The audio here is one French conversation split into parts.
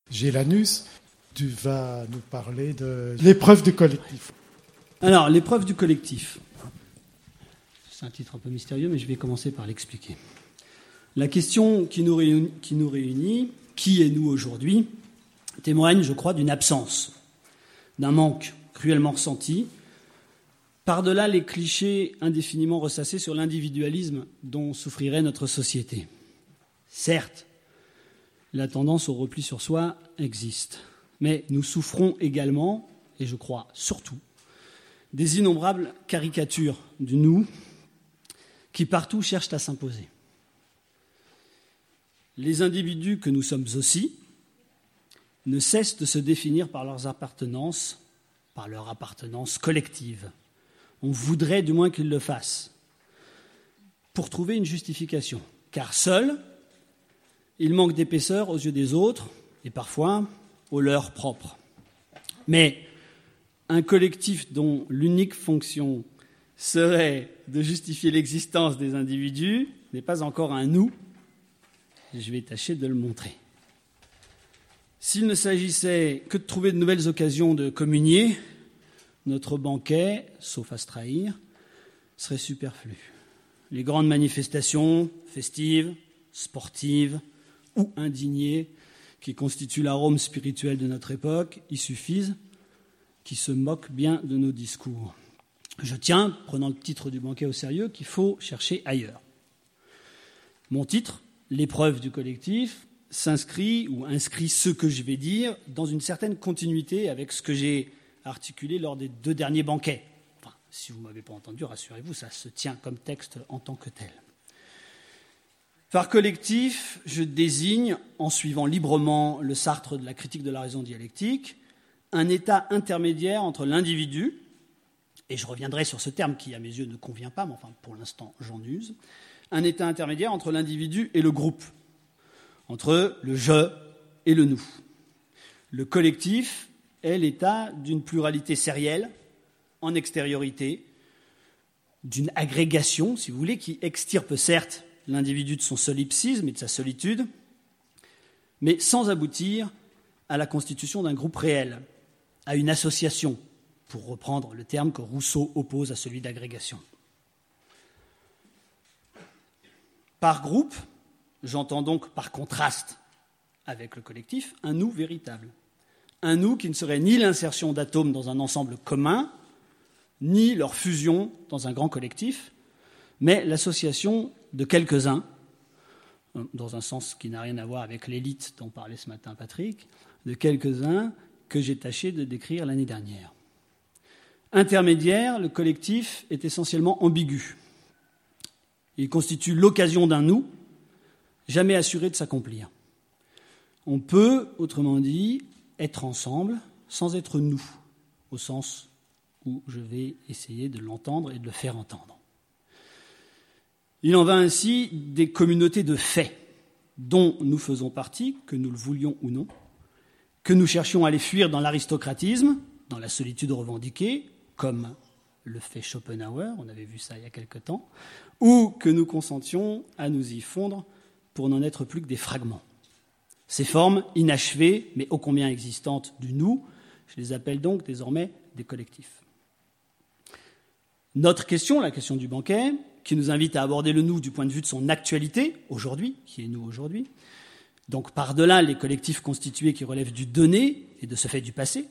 Gélanus, tu vas nous parler de l'épreuve du collectif. Alors, l'épreuve du collectif. C'est un titre un peu mystérieux, mais je vais commencer par l'expliquer. La question qui nous réunit, qui est nous aujourd'hui, témoigne, je crois, d'une absence, d'un manque cruellement ressenti, par-delà les clichés indéfiniment ressassés sur l'individualisme dont souffrirait notre société. Certes, la tendance au repli sur soi existe, mais nous souffrons également, et je crois surtout, des innombrables caricatures du nous qui partout cherchent à s'imposer. Les individus que nous sommes aussi ne cessent de se définir par leur appartenance collective. On voudrait du moins qu'ils le fassent, pour trouver une justification, car seuls, ils manquent d'épaisseur aux yeux des autres et parfois aux leurs propres. Mais un collectif dont l'unique fonction serait de justifier l'existence des individus n'est pas encore un nous. Je vais tâcher de le montrer. S'il ne s'agissait que de trouver de nouvelles occasions de communier, notre banquet, sauf à se trahir, serait superflu. Les grandes manifestations festives, sportives ou indignées qui constituent l'arôme spirituel de notre époque y suffisent, qui se moquent bien de nos discours. Je tiens, prenant le titre du banquet au sérieux, qu'il faut chercher ailleurs. Mon titre, l'épreuve du collectif, inscrit ce que je vais dire dans une certaine continuité avec ce que j'ai articulé lors des 2 derniers banquets. Enfin, si vous ne m'avez pas entendu, rassurez-vous, ça se tient comme texte en tant que tel. Par collectif, je désigne, en suivant librement le Sartre de la critique de la raison dialectique, un état intermédiaire entre l'individu, et je reviendrai sur ce terme qui, à mes yeux, ne convient pas, mais enfin, pour l'instant, j'en use, un état intermédiaire entre l'individu et le groupe, entre le « je » et le « nous ». Le collectif est l'état d'une pluralité sérielle, en extériorité, d'une agrégation, si vous voulez, qui extirpe certes l'individu de son solipsisme et de sa solitude, mais sans aboutir à la constitution d'un groupe réel, à une association, pour reprendre le terme que Rousseau oppose à celui d'agrégation. Par groupe, j'entends donc par contraste avec le collectif, un nous véritable. Un nous qui ne serait ni l'insertion d'atomes dans un ensemble commun, ni leur fusion dans un grand collectif, mais l'association de quelques-uns, dans un sens qui n'a rien à voir avec l'élite dont parlait ce matin Patrick, de quelques-uns que j'ai tâché de décrire l'année dernière. Intermédiaire, le collectif est essentiellement ambigu. Il constitue l'occasion d'un nous, jamais assuré de s'accomplir. On peut, autrement dit, être ensemble sans être nous, au sens où je vais essayer de l'entendre et de le faire entendre. Il en va ainsi des communautés de faits dont nous faisons partie, que nous le voulions ou non, que nous cherchions à les fuir dans l'aristocratisme, dans la solitude revendiquée, comme le fait Schopenhauer, on avait vu ça il y a quelque temps, ou que nous consentions à nous y fondre pour n'en être plus que des fragments. Ces formes inachevées, mais ô combien existantes du nous, je les appelle donc désormais des collectifs. Notre question, la question du banquet, qui nous invite à aborder le nous du point de vue de son actualité, aujourd'hui, qui est nous aujourd'hui, donc par-delà les collectifs constitués qui relèvent du donné et de ce fait du passé,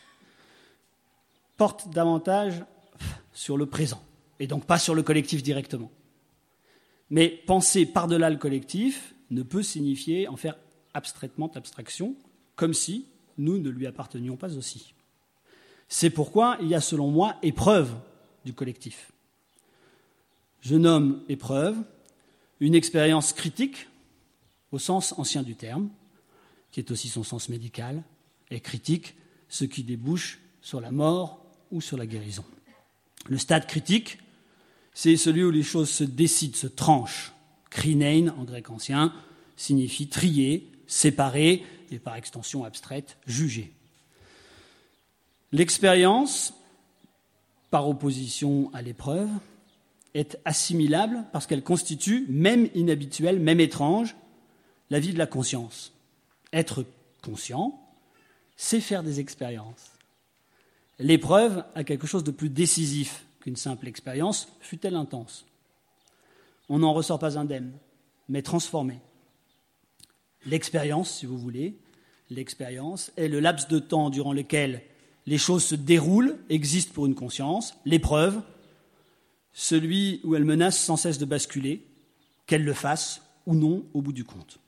porte davantage sur le présent, et donc pas sur le collectif directement. Mais penser par-delà le collectif ne peut signifier en faire abstraitement abstraction, comme si nous ne lui appartenions pas aussi. C'est pourquoi il y a, selon moi, épreuve du collectif. Je nomme épreuve une expérience critique, au sens ancien du terme, qui est aussi son sens médical, et critique, ce qui débouche sur la mort ou sur la guérison. Le stade critique, c'est celui où les choses se décident, se tranchent. Krinein, en grec ancien, signifie trier, séparer, et par extension abstraite, juger. L'expérience, par opposition à l'épreuve, est assimilable parce qu'elle constitue, même inhabituelle, même étrange, la vie de la conscience. Être conscient, c'est faire des expériences. L'épreuve a quelque chose de plus décisif qu'une simple expérience, fût-elle intense. On n'en ressort pas indemne, mais transformé. L'expérience, si vous voulez, l'expérience est le laps de temps durant lequel les choses se déroulent, existent pour une conscience. L'épreuve, celui où elle menace sans cesse de basculer, qu'elle le fasse ou non au bout du compte.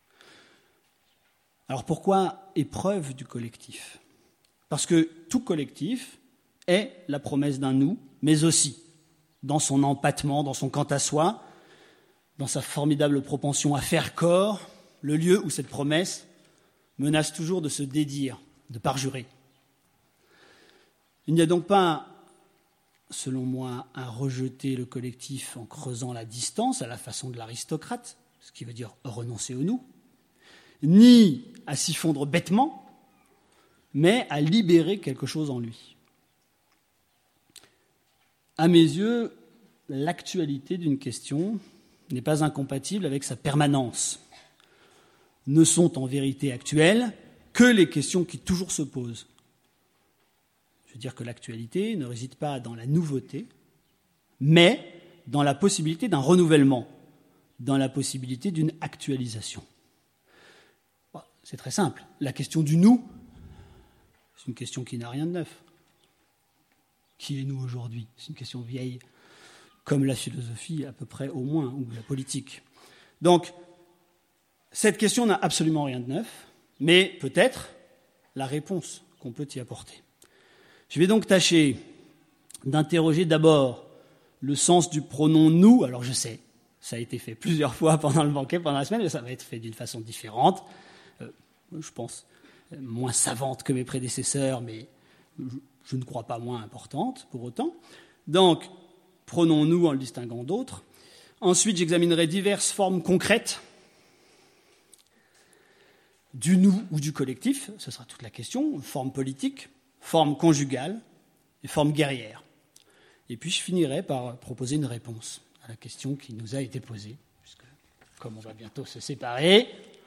Alors pourquoi épreuve du collectif ? Parce que tout collectif est la promesse d'un nous, mais aussi, dans son empattement, dans son quant à soi, dans sa formidable propension à faire corps, le lieu où cette promesse menace toujours de se dédire, de parjurer. Il n'y a donc pas, selon moi, à rejeter le collectif en creusant la distance à la façon de l'aristocrate, ce qui veut dire renoncer au nous, ni à s'y fondre bêtement, mais à libérer quelque chose en lui. À mes yeux, l'actualité d'une question n'est pas incompatible avec sa permanence. Ne sont en vérité actuelles que les questions qui toujours se posent. Je veux dire que l'actualité ne réside pas dans la nouveauté, mais dans la possibilité d'un renouvellement, dans la possibilité d'une actualisation. Bon, c'est très simple. La question du nous, c'est une question qui n'a rien de neuf. Qui est nous aujourd'hui ? C'est une question vieille, comme la philosophie à peu près au moins, ou la politique. Donc, cette question n'a absolument rien de neuf, mais peut-être la réponse qu'on peut y apporter. Je vais donc tâcher d'interroger d'abord le sens du pronom « nous ». Alors je sais, ça a été fait plusieurs fois pendant le banquet, pendant la semaine, mais ça va être fait d'une façon différente. Je pense moins savante que mes prédécesseurs, mais je ne crois pas moins importante pour autant. Donc, pronom « nous » en le distinguant d'autres. Ensuite, j'examinerai diverses formes concrètes du nous ou du collectif, ce sera toute la question, forme politique, forme conjugale et forme guerrière. Et puis je finirai par proposer une réponse à la question qui nous a été posée, puisque comme on va bientôt se séparer.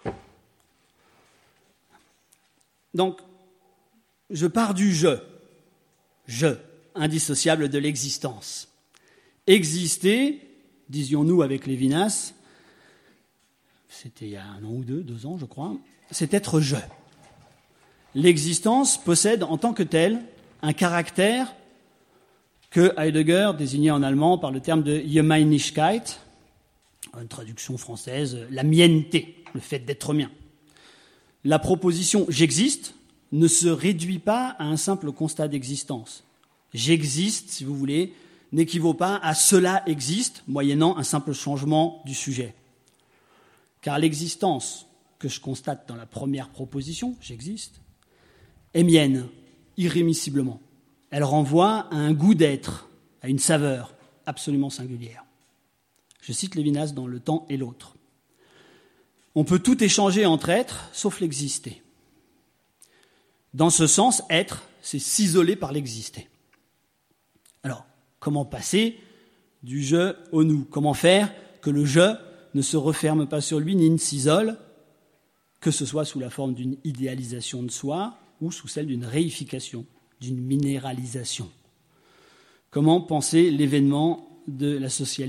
Donc, je pars du je, indissociable de l'existence. Exister, disions-nous avec Lévinas, c'était il y a 1 an ou 2 ans je crois, c'est être je. L'existence possède en tant que telle un caractère que Heidegger désignait en allemand par le terme de Gemeinigkeit, une traduction française, la mienneté, le fait d'être mien. La proposition « j'existe » ne se réduit pas à un simple constat d'existence. J'existe, si vous voulez, n'équivaut pas à « cela existe » moyennant un simple changement du sujet. Car l'existence que je constate dans la première proposition, j'existe, est mienne, irrémissiblement. Elle renvoie à un goût d'être, à une saveur absolument singulière. Je cite Lévinas dans Le temps et l'autre. On peut tout échanger entre êtres, sauf l'exister. Dans ce sens, être, c'est s'isoler par l'exister. Alors, comment passer du je au nous ? Comment faire que le je ne se referme pas sur lui ni ne s'isole, que ce soit sous la forme d'une idéalisation de soi ou sous celle d'une réification, d'une minéralisation. Comment penser l'événement de la socialité ?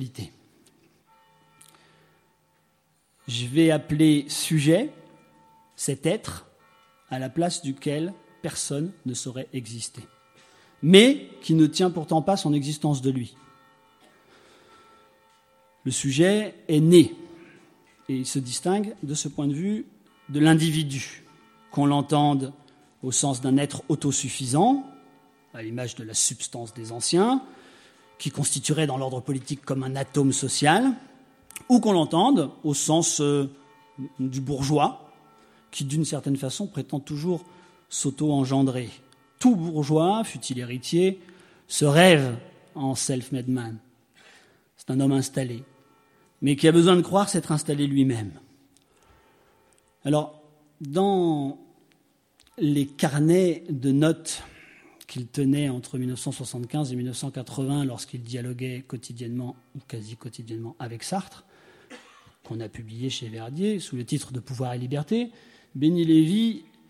Je vais appeler sujet cet être à la place duquel personne ne saurait exister, mais qui ne tient pourtant pas son existence de lui. Le sujet est né et il se distingue de ce point de vue de l'individu, qu'on l'entende au sens d'un être autosuffisant, à l'image de la substance des anciens, qui constituerait dans l'ordre politique comme un atome social, ou qu'on l'entende au sens du bourgeois, qui d'une certaine façon prétend toujours s'auto-engendrer. Tout bourgeois, fût-il héritier, se rêve en self-made man. C'est un homme installé, mais qui a besoin de croire s'être installé lui-même. Alors, dans les carnets de notes qu'il tenait entre 1975 et 1980, lorsqu'il dialoguait quotidiennement ou quasi quotidiennement avec Sartre, qu'on a publié chez Verdier sous le titre de Pouvoir et liberté, Béni Lévy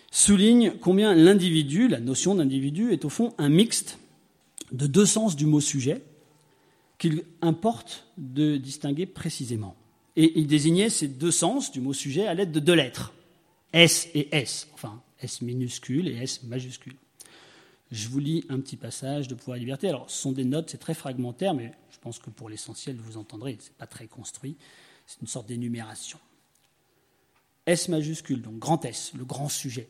souligne combien l'individu, la notion d'individu, est au fond un mixte de deux sens du mot sujet qu'il importe de distinguer précisément. Et il désignait ces deux sens du mot sujet à l'aide de deux lettres, S et S, enfin S minuscule et S majuscule. Je vous lis un petit passage de Pouvoir et Liberté. Alors, ce sont des notes, c'est très fragmentaire, mais je pense que pour l'essentiel, vous entendrez, ce n'est pas très construit, c'est une sorte d'énumération. S majuscule, donc grand S, le grand sujet.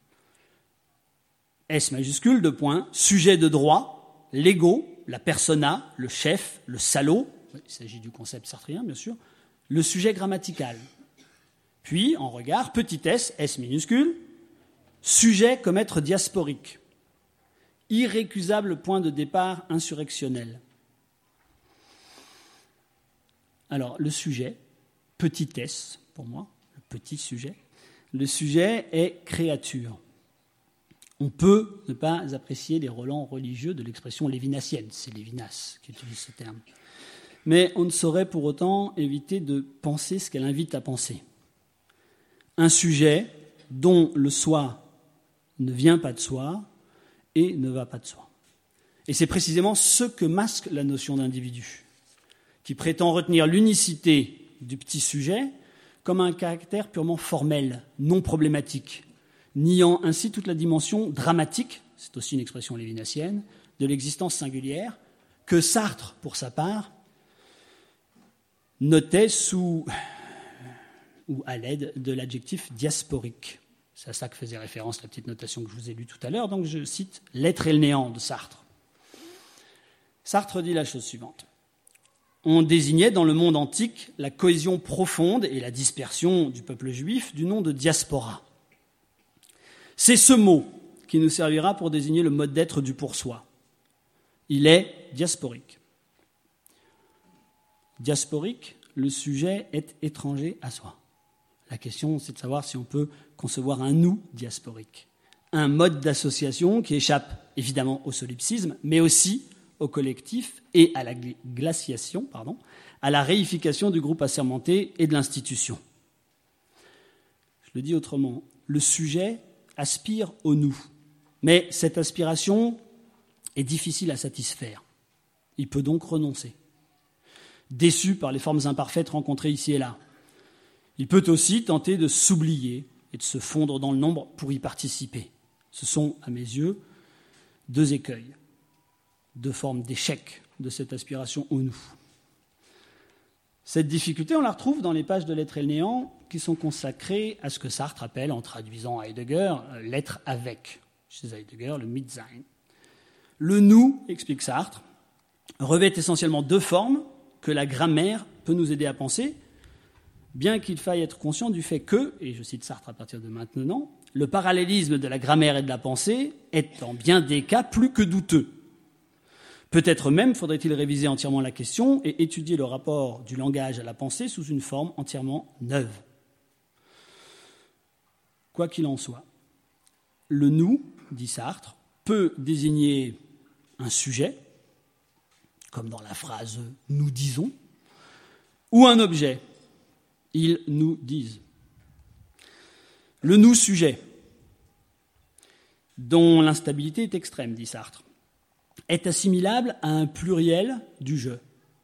S majuscule, deux points, sujet de droit, l'ego, la persona, le chef, le salaud, il s'agit du concept sartrien, bien sûr, le sujet grammatical. Puis, en regard, petit s, S minuscule, sujet comme être diasporique. Irrécusable point de départ insurrectionnel. Alors, le sujet, petit s pour moi, le petit sujet, le sujet est créature. On peut ne pas apprécier les relents religieux de l'expression lévinassienne, c'est Lévinas qui utilise ce terme. Mais on ne saurait pour autant éviter de penser ce qu'elle invite à penser. Un sujet dont le soi ne vient pas de soi et ne va pas de soi. Et c'est précisément ce que masque la notion d'individu, qui prétend retenir l'unicité du petit sujet comme un caractère purement formel, non problématique, niant ainsi toute la dimension dramatique, c'est aussi une expression lévinassienne, de l'existence singulière, que Sartre, pour sa part, notait sous ou à l'aide de l'adjectif diasporique. C'est à ça que faisait référence la petite notation que je vous ai lue tout à l'heure, donc je cite « L'être et le néant » de Sartre. Sartre dit la chose suivante. On désignait dans le monde antique la cohésion profonde et la dispersion du peuple juif du nom de diaspora. C'est ce mot qui nous servira pour désigner le mode d'être du pour-soi. Il est diasporique. Diasporique, le sujet est étranger à soi. La question, c'est de savoir si on peut concevoir un nous diasporique, un mode d'association qui échappe évidemment au solipsisme, mais aussi au collectif et à la glaciation, à la réification du groupe assermenté et de l'institution. Je le dis autrement, le sujet aspire au nous, mais cette aspiration est difficile à satisfaire. Il peut donc renoncer. Déçu par les formes imparfaites rencontrées ici et là. Il peut aussi tenter de s'oublier et de se fondre dans le nombre pour y participer. Ce sont, à mes yeux, deux écueils, deux formes d'échec de cette aspiration au nous. Cette difficulté, on la retrouve dans les pages de l'être et le néant qui sont consacrées à ce que Sartre appelle, en traduisant Heidegger, l'être avec. Chez Heidegger, le Mitsein. Le nous, explique Sartre, revêt essentiellement deux formes que la grammaire peut nous aider à penser, bien qu'il faille être conscient du fait que, et je cite Sartre à partir de maintenant, le parallélisme de la grammaire et de la pensée est en bien des cas plus que douteux. Peut-être même faudrait-il réviser entièrement la question et étudier le rapport du langage à la pensée sous une forme entièrement neuve. Quoi qu'il en soit, le nous, dit Sartre, peut désigner un sujet, comme dans la phrase « nous disons », ou un objet, « ils nous disent ». Le nous sujet, dont l'instabilité est extrême, dit Sartre, est assimilable à un pluriel du je.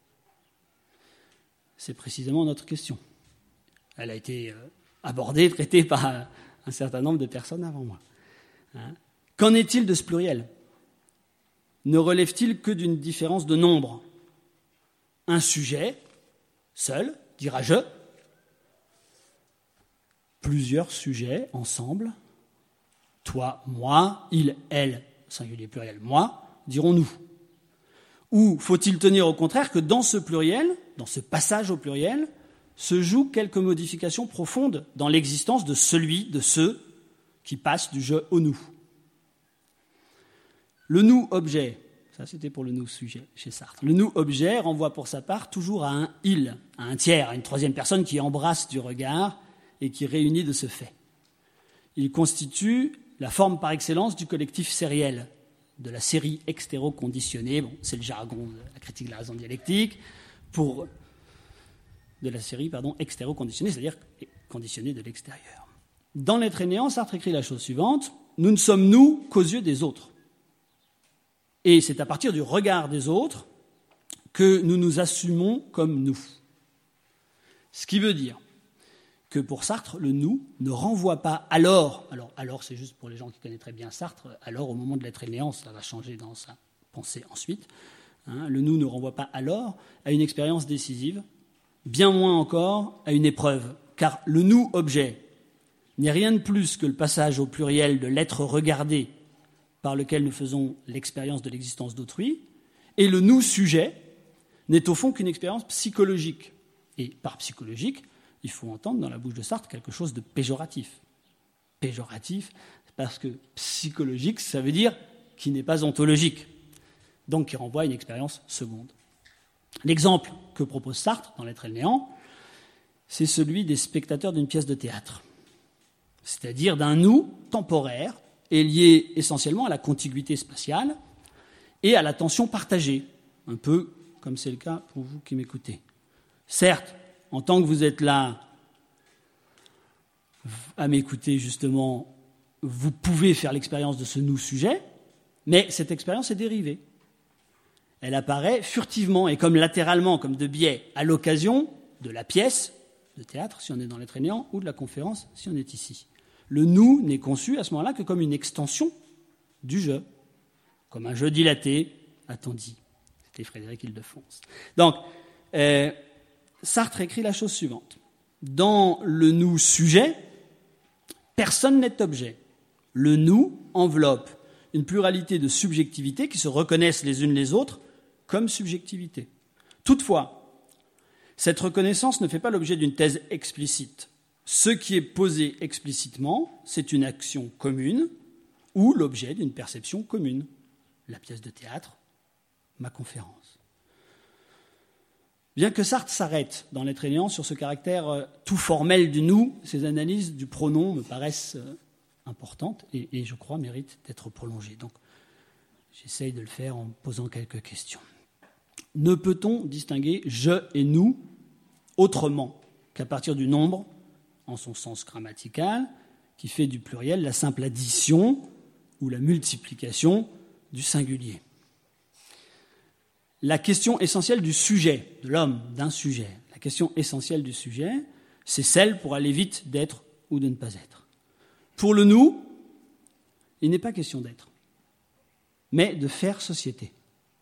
C'est précisément notre question. Elle a été abordée, traitée par un certain nombre de personnes avant moi. Qu'en est-il de ce pluriel ? Ne relève-t-il que d'une différence de nombre ? Un sujet, seul, dira je. Plusieurs sujets, ensemble. Toi, moi, il, elle, singulier pluriel, moi, dirons-nous. Ou faut-il tenir au contraire que dans ce pluriel, dans ce passage au pluriel, se jouent quelques modifications profondes dans l'existence de celui, de ceux qui passent du je au nous. Le nous-objet, ça c'était pour le nous-sujet chez Sartre, le nous-objet renvoie pour sa part toujours à un « il », à un tiers, à une troisième personne qui embrasse du regard et qui réunit de ce fait. Il constitue la forme par excellence du collectif sériel, de la série extéro-conditionnée, c'est le jargon de la critique de la raison dialectique, de la série extéro-conditionnée, c'est-à-dire conditionnée de l'extérieur. Dans l'être et néant, Sartre écrit la chose suivante, « Nous ne sommes nous qu'aux yeux des autres. » Et c'est à partir du regard des autres que nous nous assumons comme nous. Ce qui veut dire que pour Sartre, le « nous » ne renvoie pas alors c'est juste pour les gens qui connaîtraient bien Sartre, alors au moment de l'être et néant, ça va changer dans sa pensée ensuite. Le « nous » ne renvoie pas alors à une expérience décisive, bien moins encore à une épreuve, car le « nous » objet n'est rien de plus que le passage au pluriel de l'être regardé par lequel nous faisons l'expérience de l'existence d'autrui, et le « nous » sujet n'est au fond qu'une expérience psychologique. Et par psychologique, il faut entendre dans la bouche de Sartre quelque chose de péjoratif. Péjoratif, parce que psychologique, ça veut dire qui n'est pas ontologique, donc qui renvoie à une expérience seconde. L'exemple que propose Sartre dans l'être et le néant, c'est celui des spectateurs d'une pièce de théâtre, c'est-à-dire d'un nous temporaire et lié essentiellement à la contiguïté spatiale et à l'attention partagée, un peu comme c'est le cas pour vous qui m'écoutez. Certes, en tant que vous êtes là à m'écouter justement, vous pouvez faire l'expérience de ce nous-sujet, mais cette expérience est dérivée. Elle apparaît furtivement et comme latéralement, comme de biais, à l'occasion de la pièce de théâtre, si on est dans l'être et néant, ou de la conférence, si on est ici. Le « nous » n'est conçu à ce moment-là que comme une extension du je, comme un je dilaté, a-t-on dit. C'était Frédéric Ildefonse. Donc, Sartre écrit la chose suivante. Dans le « nous » sujet, personne n'est objet. Le « nous » enveloppe une pluralité de subjectivités qui se reconnaissent les unes les autres comme subjectivité. Toutefois, cette reconnaissance ne fait pas l'objet d'une thèse explicite. Ce qui est posé explicitement, c'est une action commune ou l'objet d'une perception commune. La pièce de théâtre, ma conférence. Bien que Sartre s'arrête dans l'être et néant sur ce caractère tout formel du nous, ses analyses du pronom me paraissent importantes et je crois méritent d'être prolongées. Donc, j'essaye de le faire en posant quelques questions. Ne peut-on distinguer je et nous autrement qu'à partir du nombre, en son sens grammatical, qui fait du pluriel la simple addition ou la multiplication du singulier? La question essentielle du sujet, de l'homme, d'un sujet, la question essentielle du sujet, c'est celle, pour aller vite, d'être ou de ne pas être. Pour le nous, il n'est pas question d'être, mais de faire société.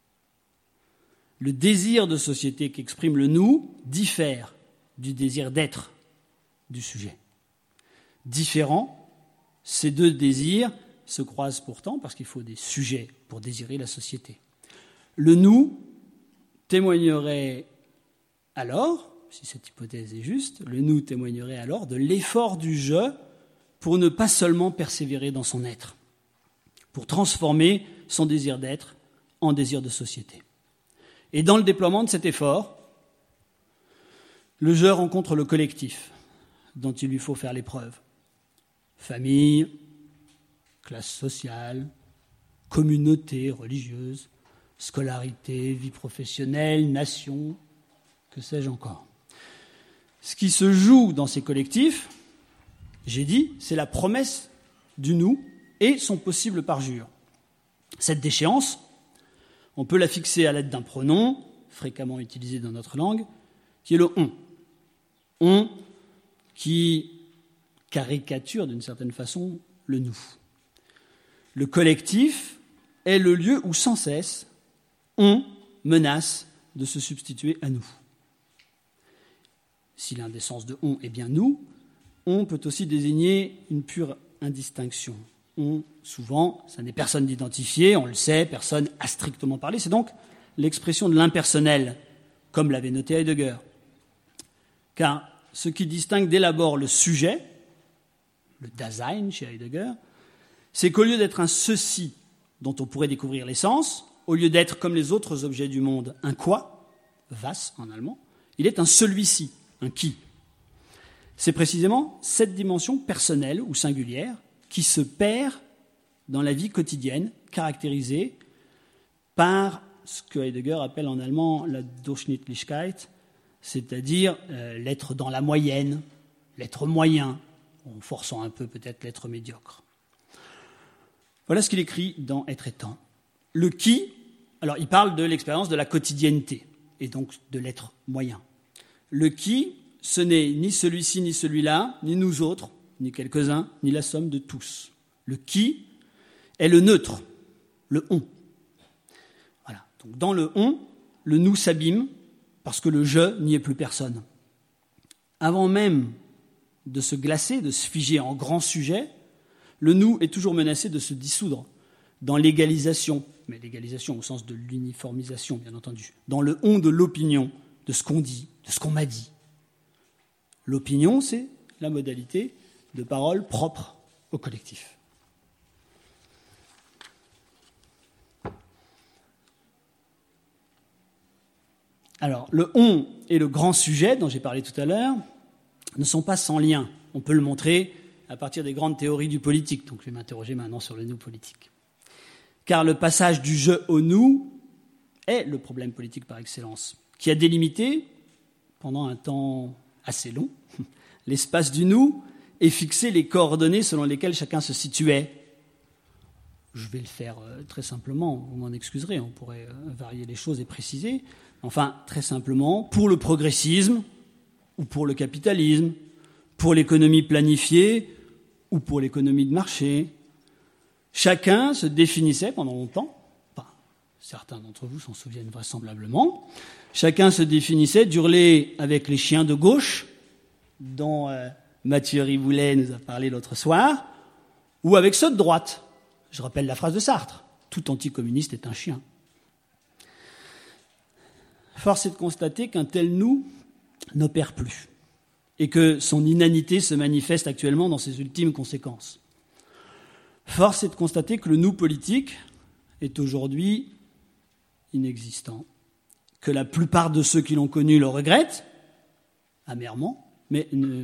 Le désir de société qu'exprime le nous diffère du désir d'être du sujet. Différents, ces deux désirs se croisent pourtant parce qu'il faut des sujets pour désirer la société. Le nous témoignerait alors, si cette hypothèse est juste, le nous témoignerait alors de l'effort du je pour ne pas seulement persévérer dans son être, pour transformer son désir d'être en désir de société. Et dans le déploiement de cet effort, le je rencontre le collectif dont il lui faut faire l'épreuve. Famille, classe sociale, communauté religieuse, scolarité, vie professionnelle, nation, que sais-je encore. Ce qui se joue dans ces collectifs, j'ai dit, c'est la promesse du nous et son possible parjure. Cette déchéance, on peut la fixer à l'aide d'un pronom, fréquemment utilisé dans notre langue, qui est le on. On qui caricature d'une certaine façon le nous. Le collectif est le lieu où sans cesse on menace de se substituer à nous. Si l'un des sens de on est bien nous, on peut aussi désigner une pure indistinction. On, souvent, ça n'est personne d'identifié, on le sait, personne à strictement parler. C'est donc l'expression de l'impersonnel, comme l'avait noté Heidegger. Car ce qui distingue dès l'abord le sujet, le Dasein chez Heidegger, c'est qu'au lieu d'être un ceci dont on pourrait découvrir l'essence, au lieu d'être comme les autres objets du monde un quoi, was en allemand, il est un celui-ci, un qui. C'est précisément cette dimension personnelle ou singulière qui se perd dans la vie quotidienne, caractérisée par ce que Heidegger appelle en allemand la Durchschnittlichkeit, c'est-à-dire l'être dans la moyenne, l'être moyen, en forçant un peu peut-être l'être médiocre. Voilà ce qu'il écrit dans Être et temps. Le qui, alors il parle de l'expérience de la quotidienneté, et donc de l'être moyen. Le qui, ce n'est ni celui-ci, ni celui-là, ni nous autres, ni quelques-uns, ni la somme de tous. Le qui est le neutre, le on. Voilà. Donc dans le on, le nous s'abîme parce que le je n'y est plus personne. Avant même de se glacer, de se figer en grand sujet, le nous est toujours menacé de se dissoudre dans l'égalisation, mais l'égalisation au sens de l'uniformisation, bien entendu, dans le on de l'opinion, de ce qu'on dit, de ce qu'on m'a dit. L'opinion, c'est la modalité de parole propre au collectif. Alors, le on et le grand sujet dont j'ai parlé tout à l'heure ne sont pas sans lien. On peut le montrer à partir des grandes théories du politique. Donc, je vais m'interroger maintenant sur le nous politique. Car le passage du je au nous est le problème politique par excellence, qui a délimité, pendant un temps assez long, l'espace du nous et fixé les coordonnées selon lesquelles chacun se situait. Je vais le faire très simplement, vous m'en excuserez, on pourrait varier les choses et préciser. Enfin, très simplement, pour le progressisme ou pour le capitalisme, pour l'économie planifiée ou pour l'économie de marché, chacun se définissait pendant longtemps, enfin, certains d'entre vous s'en souviennent vraisemblablement, chacun se définissait d'hurler avec les chiens de gauche, dont Mathieu Riboulet nous a parlé l'autre soir, ou avec ceux de droite. Je rappelle la phrase de Sartre, tout anticommuniste est un chien. Force est de constater qu'un tel nous n'opère plus et que son inanité se manifeste actuellement dans ses ultimes conséquences. Force est de constater que le nous politique est aujourd'hui inexistant, que la plupart de ceux qui l'ont connu le regrettent, amèrement, mais ne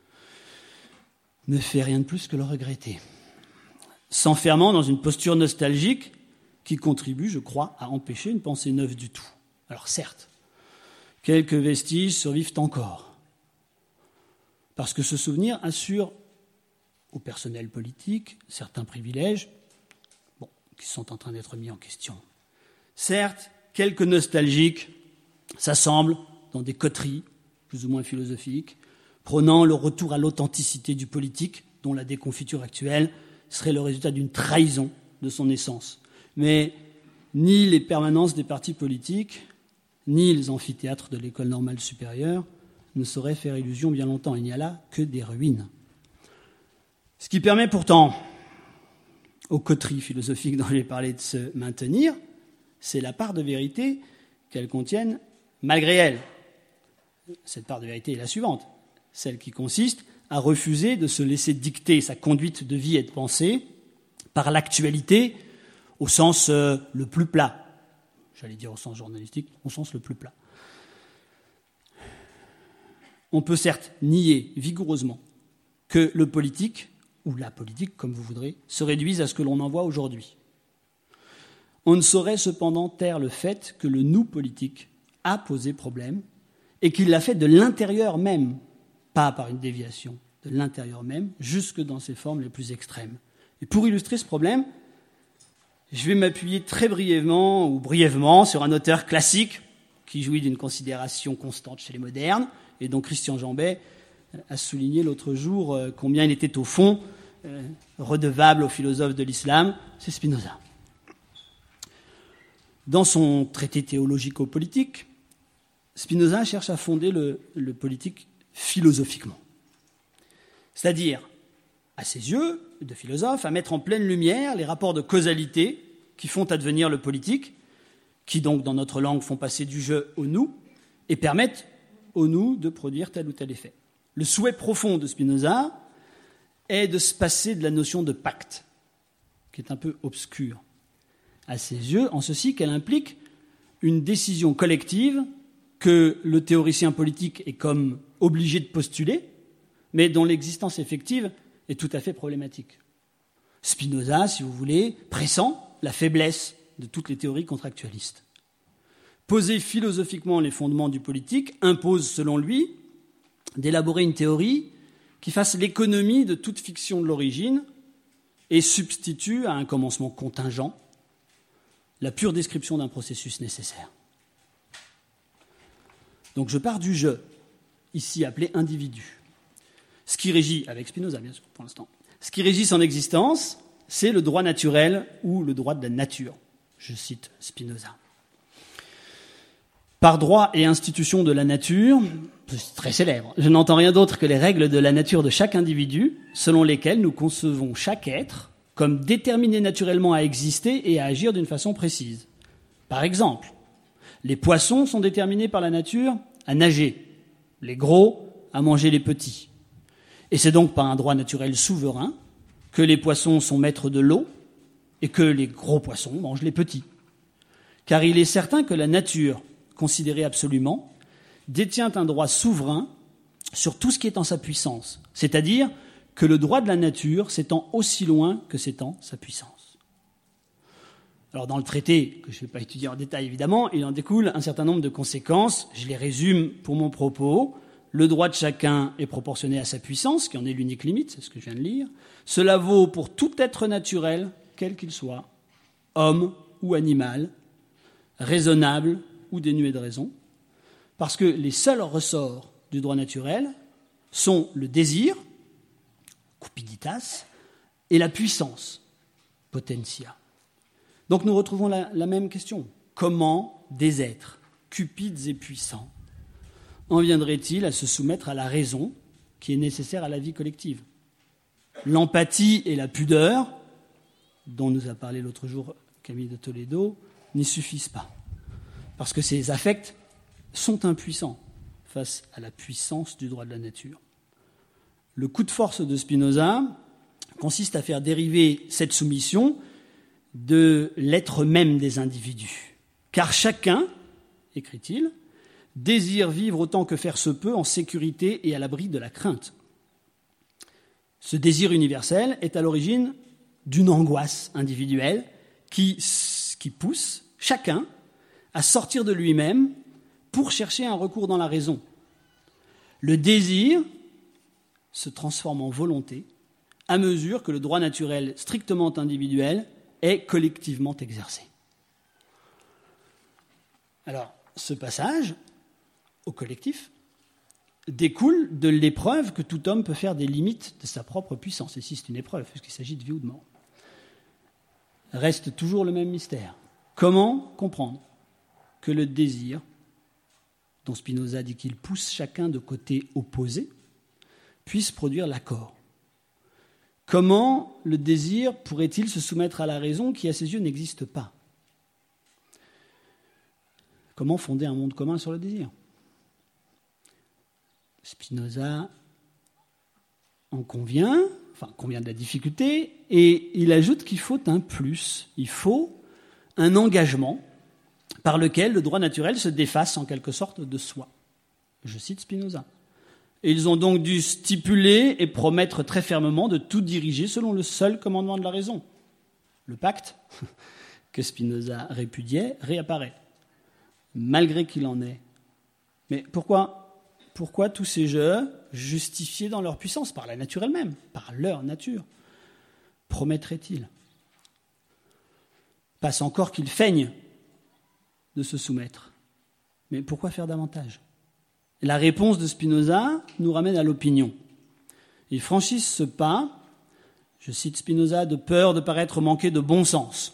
fait rien de plus que le regretter, s'enfermant dans une posture nostalgique qui contribue, je crois, à empêcher une pensée neuve du tout. Alors certes, quelques vestiges survivent encore, parce que ce souvenir assure au personnel politique certains privilèges qui sont en train d'être mis en question. Certes, quelques nostalgiques s'assemblent dans des coteries plus ou moins philosophiques, prônant le retour à l'authenticité du politique, dont la déconfiture actuelle serait le résultat d'une trahison de son essence. Mais ni les permanences des partis politiques, ni les amphithéâtres de l'école normale supérieure ne sauraient faire illusion bien longtemps. Il n'y a là que des ruines. Ce qui permet pourtant aux coteries philosophiques dont j'ai parlé de se maintenir, c'est la part de vérité qu'elles contiennent malgré elles. Cette part de vérité est la suivante, celle qui consiste à refuser de se laisser dicter sa conduite de vie et de pensée par l'actualité au sens le plus plat. J'allais dire au sens journalistique, au sens le plus plat. On peut certes nier vigoureusement que le politique, ou la politique, comme vous voudrez, se réduise à ce que l'on en voit aujourd'hui. On ne saurait cependant taire le fait que le nous politique a posé problème et qu'il l'a fait de l'intérieur même, pas par une déviation, de l'intérieur même, jusque dans ses formes les plus extrêmes. Et pour illustrer ce problème, je vais m'appuyer très brièvement sur un auteur classique qui jouit d'une considération constante chez les modernes, et dont Christian Jambet a souligné l'autre jour combien il était au fond redevable aux philosophes de l'islam, c'est Spinoza. Dans son traité théologico-politique, Spinoza cherche à fonder le politique philosophiquement. C'est-à-dire, à ses yeux, de philosophe, à mettre en pleine lumière les rapports de causalité qui font advenir le politique, qui donc, dans notre langue, font passer du je au nous, et permettent au nous de produire tel ou tel effet. Le souhait profond de Spinoza est de se passer de la notion de pacte, qui est un peu obscure à ses yeux, en ceci qu'elle implique une décision collective que le théoricien politique est comme obligé de postuler, mais dont l'existence effective est tout à fait problématique. Spinoza, si vous voulez, pressent la faiblesse de toutes les théories contractualistes. Poser philosophiquement les fondements du politique impose, selon lui, d'élaborer une théorie qui qui fasse l'économie de toute fiction de l'origine et substitue à un commencement contingent la pure description d'un processus nécessaire. Donc je pars du je, ici appelé individu. Ce qui régit, avec Spinoza bien sûr pour l'instant, ce qui régit son existence, c'est le droit naturel ou le droit de la nature. Je cite Spinoza. Par droit et institution de la nature, c'est très célèbre, je n'entends rien d'autre que les règles de la nature de chaque individu, selon lesquelles nous concevons chaque être comme déterminé naturellement à exister et à agir d'une façon précise. Par exemple, les poissons sont déterminés par la nature à nager, les gros à manger les petits. Et c'est donc par un droit naturel souverain que les poissons sont maîtres de l'eau et que les gros poissons mangent les petits. Car il est certain que la nature, considérée absolument, détient un droit souverain sur tout ce qui est en sa puissance, c'est-à-dire que le droit de la nature s'étend aussi loin que s'étend sa puissance. Alors dans le traité, que je ne vais pas étudier en détail évidemment, il en découle un certain nombre de conséquences, je les résume pour mon propos. Le droit de chacun est proportionné à sa puissance, qui en est l'unique limite, c'est ce que je viens de lire. Cela vaut pour tout être naturel, quel qu'il soit, homme ou animal, raisonnable ou dénué de raison, parce que les seuls ressorts du droit naturel sont le désir, cupiditas, et la puissance, potentia. Donc nous retrouvons la même question. Comment des êtres cupides et puissants en viendraient-ils à se soumettre à la raison qui est nécessaire à la vie collective ? L'empathie et la pudeur, dont nous a parlé l'autre jour Camille de Toledo, n'y suffisent pas. Parce que ces affects sont impuissants face à la puissance du droit de la nature. Le coup de force de Spinoza consiste à faire dériver cette soumission de l'être même des individus. Car chacun, écrit-il, désire vivre autant que faire se peut en sécurité et à l'abri de la crainte. Ce désir universel est à l'origine d'une angoisse individuelle qui pousse chacun à sortir de lui-même pour chercher un recours dans la raison. Le désir se transforme en volonté à mesure que le droit naturel strictement individuel est collectivement exercé. Alors, ce passage au collectif découle de l'épreuve que tout homme peut faire des limites de sa propre puissance. Ici, c'est une épreuve, puisqu'il s'agit de vie ou de mort. Reste toujours le même mystère. Comment comprendre que le désir, dont Spinoza dit qu'il pousse chacun de côté opposé, puisse produire l'accord ? Comment le désir pourrait-il se soumettre à la raison qui, à ses yeux, n'existe pas ? Comment fonder un monde commun sur le désir ? Spinoza en convient de la difficulté, et il ajoute qu'il faut un plus, il faut un engagement par lequel le droit naturel se défasse en quelque sorte de soi. Je cite Spinoza. Et ils ont donc dû stipuler et promettre très fermement de tout diriger selon le seul commandement de la raison. Le pacte, que Spinoza répudiait, réapparaît, malgré qu'il en ait. Mais pourquoi tous ces jeux, justifiés dans leur puissance, par la nature elle-même, par leur nature, promettraient-ils ? Passe encore qu'ils feignent de se soumettre. Mais pourquoi faire davantage ? La réponse de Spinoza nous ramène à l'opinion. Ils franchissent ce pas, je cite Spinoza, de peur de paraître manquer de bon sens.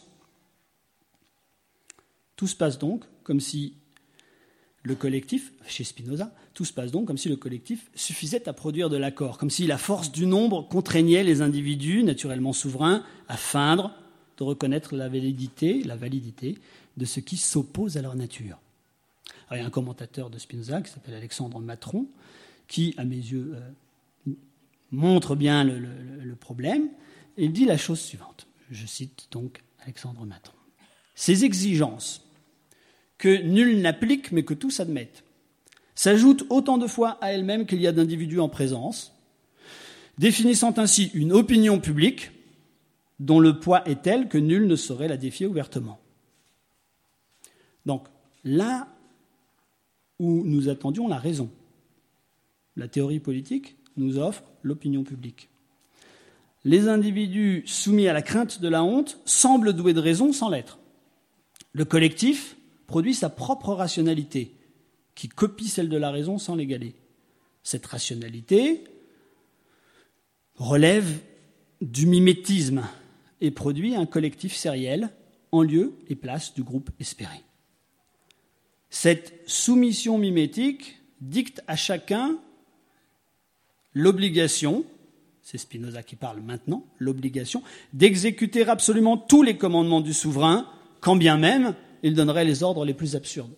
Tout se passe donc comme si le collectif, chez Spinoza, tout se passe donc comme si le collectif suffisait à produire de l'accord, comme si la force du nombre contraignait les individus, naturellement souverains, à feindre de reconnaître la validité de ce qui s'oppose à leur nature. Alors, il y a un commentateur de Spinoza qui s'appelle Alexandre Matron, qui, à mes yeux, montre bien le problème, et il dit la chose suivante. Je cite donc Alexandre Matron. « Ces exigences que nul n'applique mais que tous admettent s'ajoutent autant de fois à elles-mêmes qu'il y a d'individus en présence, définissant ainsi une opinion publique dont le poids est tel que nul ne saurait la défier ouvertement. » Donc, là où nous attendions la raison, la théorie politique nous offre l'opinion publique. Les individus soumis à la crainte de la honte semblent doués de raison sans l'être. Le collectif produit sa propre rationalité, qui copie celle de la raison sans l'égaler. Cette rationalité relève du mimétisme et produit un collectif sériel en lieu et place du groupe espéré. Cette soumission mimétique dicte à chacun l'obligation, c'est Spinoza qui parle maintenant, l'obligation d'exécuter absolument tous les commandements du souverain, quand bien même il donnerait les ordres les plus absurdes.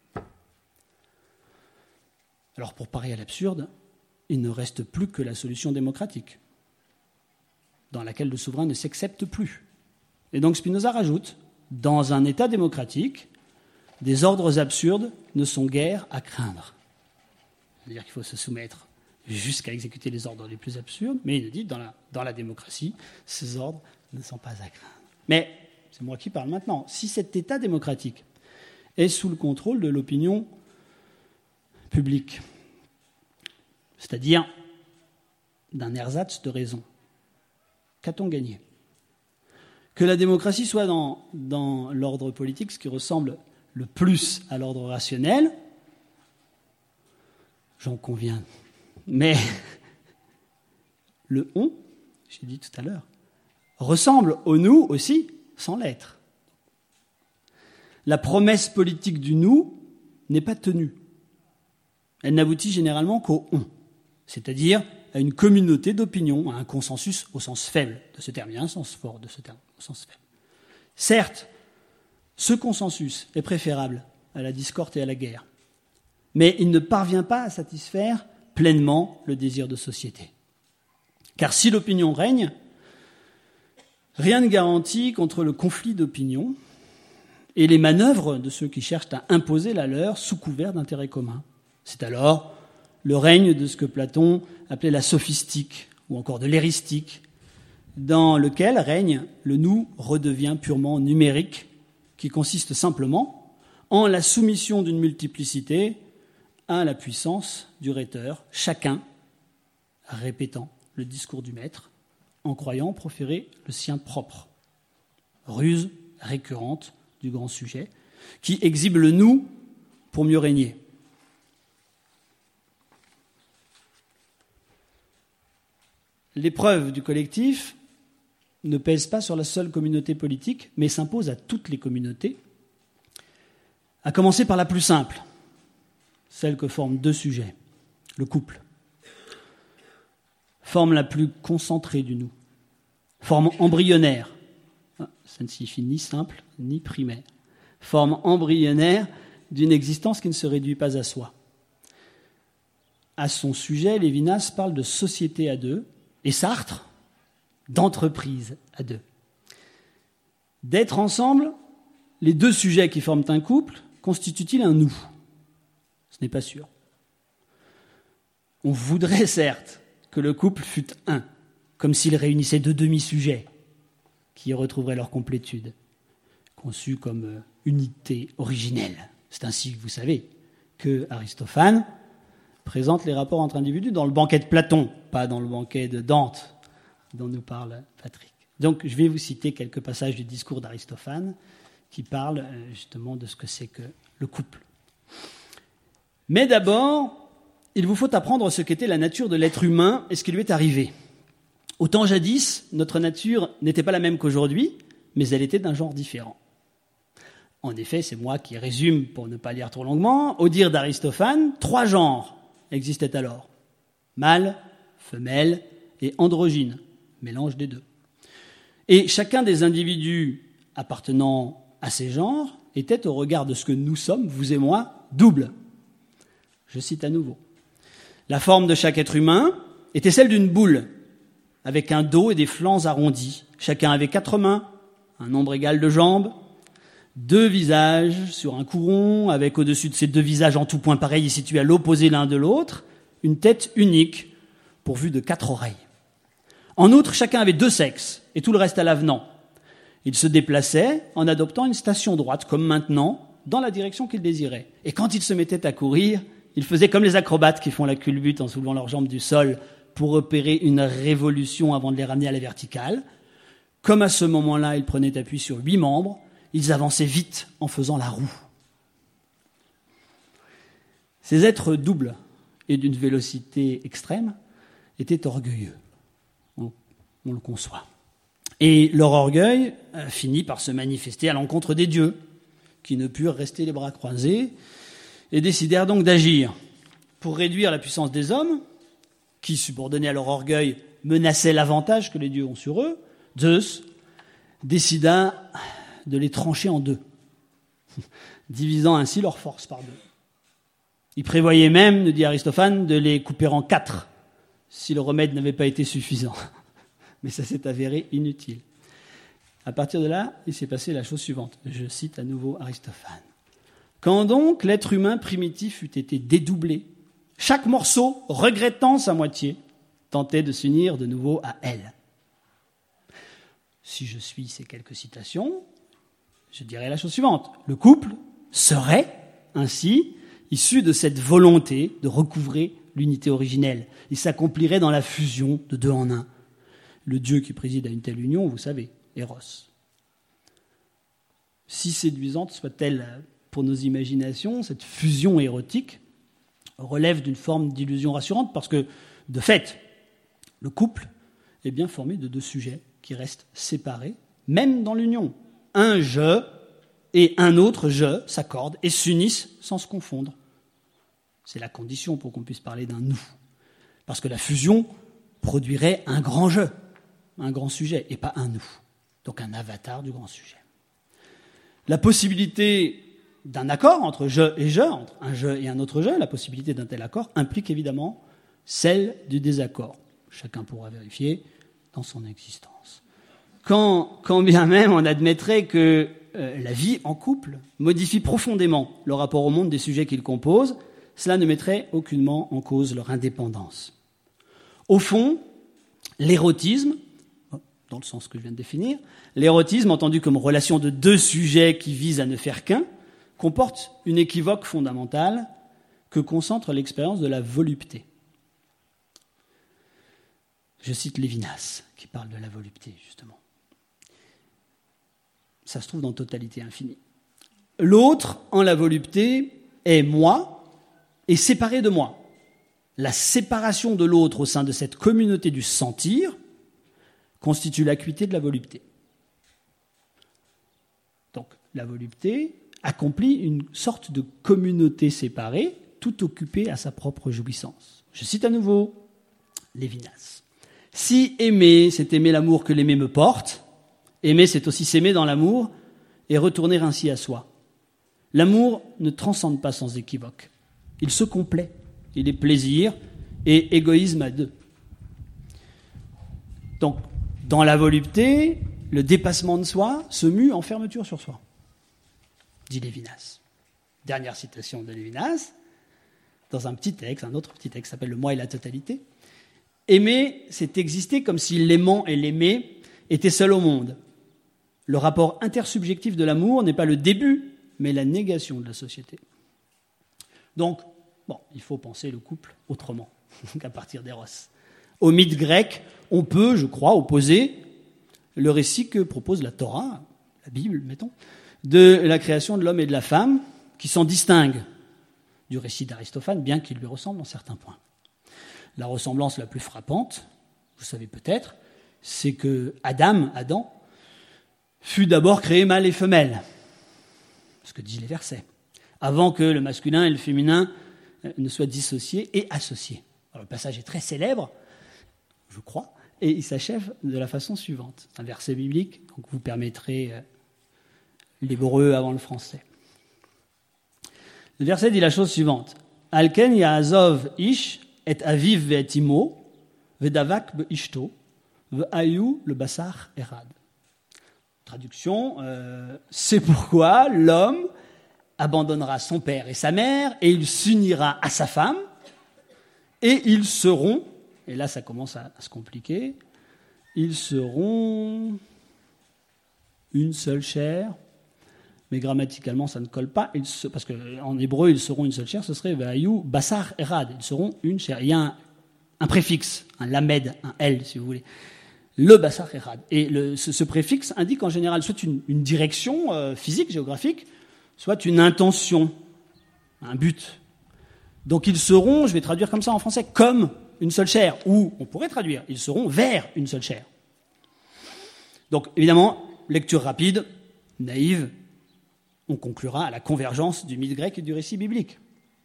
Alors pour parer à l'absurde, il ne reste plus que la solution démocratique, dans laquelle le souverain ne s'accepte plus. Et donc Spinoza rajoute, dans un État démocratique, des ordres absurdes ne sont guère à craindre. C'est-à-dire qu'il faut se soumettre jusqu'à exécuter les ordres les plus absurdes, mais il dit, dans la démocratie, ces ordres ne sont pas à craindre. Mais, c'est moi qui parle maintenant, si cet État démocratique est sous le contrôle de l'opinion publique, c'est-à-dire d'un ersatz de raison, qu'a-t-on gagné ? Que la démocratie soit dans l'ordre politique, ce qui ressemble le plus à l'ordre rationnel, j'en conviens. Mais le « on », j'ai dit tout à l'heure, ressemble au « nous » aussi, sans l'être. La promesse politique du « nous » n'est pas tenue. Elle n'aboutit généralement qu'au « on », c'est-à-dire à une communauté d'opinion, à un consensus au sens faible de ce terme. Il y a un sens fort de ce terme, au sens faible. Certes, ce consensus est préférable à la discorde et à la guerre, mais il ne parvient pas à satisfaire pleinement le désir de société. Car si l'opinion règne, rien ne garantit contre le conflit d'opinion et les manœuvres de ceux qui cherchent à imposer la leur sous couvert d'intérêts communs. C'est alors le règne de ce que Platon appelait la sophistique, ou encore de l'éristique, dans lequel règne le nous redevient purement numérique, qui consiste simplement en la soumission d'une multiplicité à la puissance du rhéteur, chacun répétant le discours du maître, en croyant proférer le sien propre. Ruse récurrente du grand sujet, qui exhibe le nous pour mieux régner. L'épreuve du collectif ne pèse pas sur la seule communauté politique, mais s'impose à toutes les communautés, à commencer par la plus simple, celle que forment deux sujets, le couple. Forme la plus concentrée du nous, forme embryonnaire, ça ne signifie ni simple ni primaire, forme embryonnaire d'une existence qui ne se réduit pas à soi. À son sujet, Lévinas parle de société à deux, et Sartre d'entreprise à deux. D'être ensemble, les deux sujets qui forment un couple constituent-ils un nous ? Ce n'est pas sûr. On voudrait certes que le couple fût un, comme s'il réunissait deux demi-sujets qui y retrouveraient leur complétude, conçus comme unité originelle. C'est ainsi, vous savez, que Aristophane présente les rapports entre individus dans le banquet de Platon, pas dans le banquet de Dante, dont nous parle Patrick. Donc, je vais vous citer quelques passages du discours d'Aristophane qui parlent justement de ce que c'est que le couple. Mais d'abord, il vous faut apprendre ce qu'était la nature de l'être humain et ce qui lui est arrivé. Autant jadis, notre nature n'était pas la même qu'aujourd'hui, mais elle était d'un genre différent. En effet, c'est moi qui résume, pour ne pas lire trop longuement, au dire d'Aristophane, 3 genres existaient alors. Mâle, femelle et androgyne, mélange des deux. Et chacun des individus appartenant à ces genres était, au regard de ce que nous sommes, vous et moi, double. Je cite à nouveau. La forme de chaque être humain était celle d'une boule, avec un dos et des flancs arrondis. Chacun avait 4 mains, un nombre égal de jambes, 2 visages sur un cou rond, avec au-dessus de ces 2 visages en tout point pareils et situés à l'opposé l'un de l'autre, une tête unique, pourvue de 4 oreilles. En outre, chacun avait 2 sexes, et tout le reste à l'avenant. Il se déplaçait en adoptant une station droite, comme maintenant, dans la direction qu'il désirait. Et quand il se mettait à courir, il faisait comme les acrobates qui font la culbute en soulevant leurs jambes du sol pour opérer une révolution avant de les ramener à la verticale. Comme à ce moment-là, ils prenaient appui sur 8 membres, ils avançaient vite en faisant la roue. Ces êtres doubles et d'une vélocité extrême étaient orgueilleux. On le conçoit. Et leur orgueil finit par se manifester à l'encontre des dieux, qui ne purent rester les bras croisés, et décidèrent donc d'agir. Pour réduire la puissance des hommes, qui, subordonnés à leur orgueil, menaçaient l'avantage que les dieux ont sur eux, Zeus décida de les trancher en 2, divisant ainsi leur force par 2. Il prévoyait même, nous dit Aristophane, de les couper en 4, si le remède n'avait pas été suffisant. Mais ça s'est avéré inutile. À partir de là, il s'est passé la chose suivante. Je cite à nouveau Aristophane. Quand donc l'être humain primitif eut été dédoublé, chaque morceau, regrettant sa moitié, tentait de s'unir de nouveau à elle. Si je suis ces quelques citations, je dirais la chose suivante. Le couple serait ainsi issu de cette volonté de recouvrer l'unité originelle. Il s'accomplirait dans la fusion de 2 en 1. Le dieu qui préside à une telle union, vous savez, Eros. Si séduisante soit-elle pour nos imaginations, cette fusion érotique relève d'une forme d'illusion rassurante parce que, de fait, le couple est bien formé de 2 sujets qui restent séparés, même dans l'union. Un « je » et un autre « je » s'accordent et s'unissent sans se confondre. C'est la condition pour qu'on puisse parler d'un « nous ». Parce que la fusion produirait un grand « je », un grand sujet, et pas un « nous ». Donc un avatar du grand sujet. La possibilité d'un accord entre je et je, entre un je et un autre je, la possibilité d'un tel accord implique évidemment celle du désaccord. Chacun pourra vérifier dans son existence. Quand bien même on admettrait que la vie en couple modifie profondément le rapport au monde des sujets qu'il compose, cela ne mettrait aucunement en cause leur indépendance. Au fond, l'érotisme, dans le sens que je viens de définir, l'érotisme entendu comme relation de 2 sujets qui visent à ne faire qu'un, comporte une équivoque fondamentale que concentre l'expérience de la volupté. Je cite Lévinas, qui parle de la volupté, justement. Ça se trouve dans Totalité infinie. L'autre, en la volupté, est moi et séparé de moi. La séparation de l'autre au sein de cette communauté du sentir constitue l'acuité de la volupté. Donc, la volupté accomplit une sorte de communauté séparée, tout occupée à sa propre jouissance. Je cite à nouveau Lévinas. Si aimer, c'est aimer l'amour que l'aimer me porte, aimer, c'est aussi s'aimer dans l'amour et retourner ainsi à soi. L'amour ne transcende pas sans équivoque. Il se complaît. Il est plaisir et égoïsme à 2. Donc, dans la volupté, le dépassement de soi se mue en fermeture sur soi, dit Lévinas. Dernière citation de Lévinas, dans un autre petit texte qui s'appelle « Le moi et la totalité ». Aimer, c'est exister comme si l'aimant et l'aimé étaient seuls au monde. Le rapport intersubjectif de l'amour n'est pas le début, mais la négation de la société. Donc, il faut penser le couple autrement qu'à partir d'Eros. Au mythe grec, on peut, je crois, opposer le récit que propose la Torah, la Bible, mettons, de la création de l'homme et de la femme, qui s'en distingue du récit d'Aristophane, bien qu'il lui ressemble en certains points. La ressemblance la plus frappante, vous savez peut-être, c'est que Adam, fut d'abord créé mâle et femelle, ce que disent les versets, avant que le masculin et le féminin ne soient dissociés et associés. Alors, le passage est très célèbre, je crois, et il s'achève de la façon suivante. C'est un verset biblique, donc vous permettrez l'hébreu avant le français. Le verset dit la chose suivante. Alken ya'azov ish et aviv ve'et imo ve'davak be'ishto ve'ayu le basar erad. Traduction, c'est pourquoi l'homme abandonnera son père et sa mère et il s'unira à sa femme et ils seront, et là ça commence à se compliquer, ils seront une seule chair, mais grammaticalement ça ne colle pas, parce qu'en hébreu ils seront une seule chair, ce serait Vayu Basar Erad, ils seront une chair. Il y a un préfixe, un lamed, un L si vous voulez. Le Bassar Erad. Et ce préfixe indique en général soit une direction physique, géographique, soit une intention, un but. Donc ils seront, je vais traduire comme ça en français, comme une seule chair, ou on pourrait traduire, ils seront vers une seule chair. Donc évidemment, lecture rapide, naïve, on conclura à la convergence du mythe grec et du récit biblique.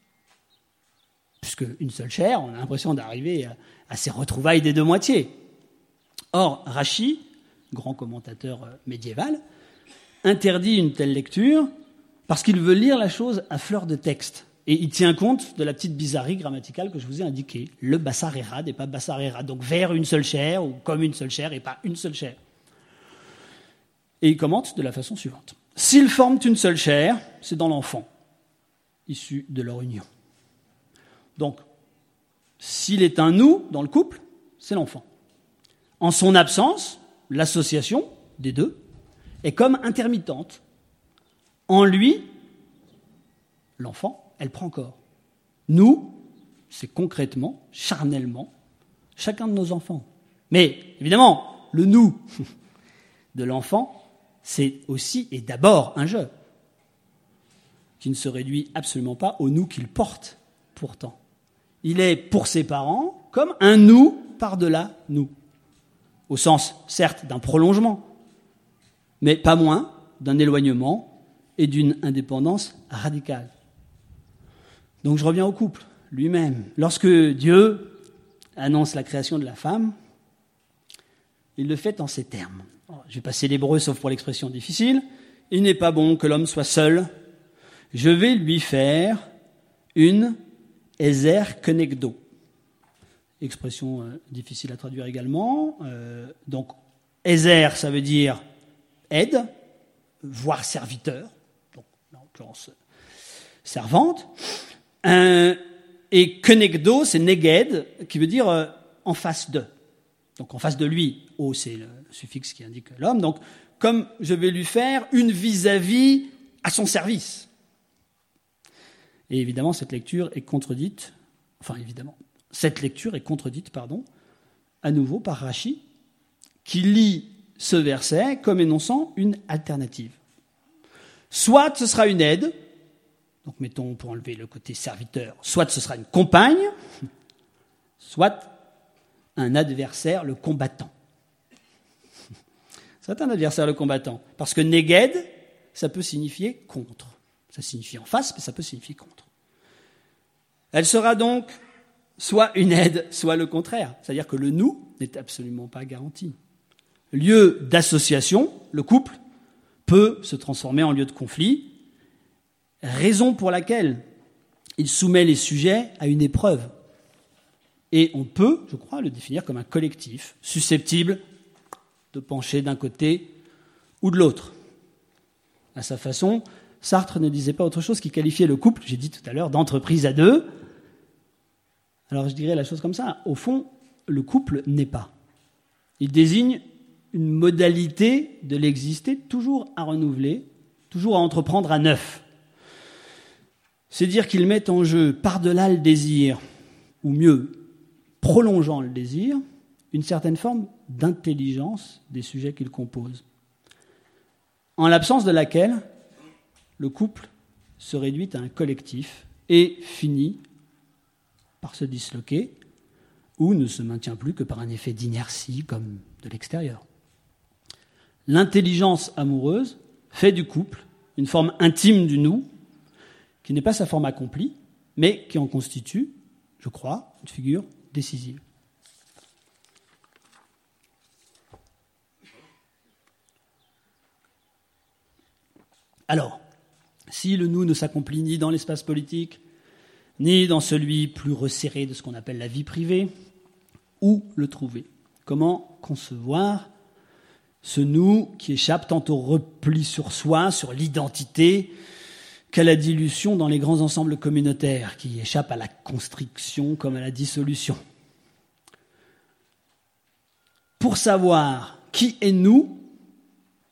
Puisque une seule chair, on a l'impression d'arriver à ces retrouvailles des deux moitiés. Or, Rashi, grand commentateur médiéval, interdit une telle lecture parce qu'il veut lire la chose à fleur de texte. Et il tient compte de la petite bizarrerie grammaticale que je vous ai indiquée. Le Bassar Erad et pas Bassar Erad. Donc vers une seule chair ou comme une seule chair et pas une seule chair. Et il commente de la façon suivante. S'ils forment une seule chair, c'est dans l'enfant, issu de leur union. Donc, s'il est un nous dans le couple, c'est l'enfant. En son absence, l'association des deux est comme intermittente. En lui, l'enfant, elle prend corps. Nous, c'est concrètement, charnellement, chacun de nos enfants. Mais, évidemment, le nous de l'enfant, c'est aussi et d'abord un je, qui ne se réduit absolument pas au nous qu'il porte, pourtant. Il est, pour ses parents, comme un nous par-delà nous. Au sens, certes, d'un prolongement, mais pas moins d'un éloignement et d'une indépendance radicale. Donc je reviens au couple lui-même. Lorsque Dieu annonce la création de la femme, il le fait en ces termes. Je vais passer l'hébreu, sauf pour l'expression difficile. Il n'est pas bon que l'homme soit seul. Je vais lui faire une Ezer Kenegdo. Expression difficile à traduire également. Donc, Ezer, ça veut dire aide, voire serviteur. Donc, en l'occurrence, servante. Et Kenegdo, c'est Neged, qui veut dire en face de. Donc, en face de lui. O, c'est le suffixe qui indique l'homme. Donc, comme je vais lui faire une vis-à-vis à son service. Et évidemment, cette lecture est contredite, à nouveau par Rashi, qui lit ce verset comme énonçant une alternative. Soit ce sera une aide, donc mettons pour enlever le côté serviteur, soit ce sera une compagne, soit un adversaire, le combattant. C'est un adversaire, le combattant. Parce que Neged, ça peut signifier contre. Ça signifie en face, mais ça peut signifier contre. Elle sera donc soit une aide, soit le contraire. C'est-à-dire que le nous n'est absolument pas garanti. Lieu d'association, le couple, peut se transformer en lieu de conflit, raison pour laquelle il soumet les sujets à une épreuve. Et on peut, je crois, le définir comme un collectif susceptible de pencher d'un côté ou de l'autre. À sa façon, Sartre ne disait pas autre chose qu'il qualifiait le couple, j'ai dit tout à l'heure, d'entreprise à deux. Alors je dirais la chose comme ça. Au fond, le couple n'est pas. Il désigne une modalité de l'exister toujours à renouveler, toujours à entreprendre à neuf. C'est dire qu'il met en jeu, par-delà le désir, ou mieux, prolongeant le désir, une certaine forme d'intelligence des sujets qu'il compose, en l'absence de laquelle le couple se réduit à un collectif et finit par se disloquer ou ne se maintient plus que par un effet d'inertie comme de l'extérieur. L'intelligence amoureuse fait du couple une forme intime du nous qui n'est pas sa forme accomplie, mais qui en constitue, je crois, une figure décisive. Alors, si le nous ne s'accomplit ni dans l'espace politique, ni dans celui plus resserré de ce qu'on appelle la vie privée, où le trouver ? Comment concevoir ce nous qui échappe tant au repli sur soi, sur l'identité, qu'à la dilution dans les grands ensembles communautaires, qui échappe à la constriction comme à la dissolution ? Pour savoir qui est nous,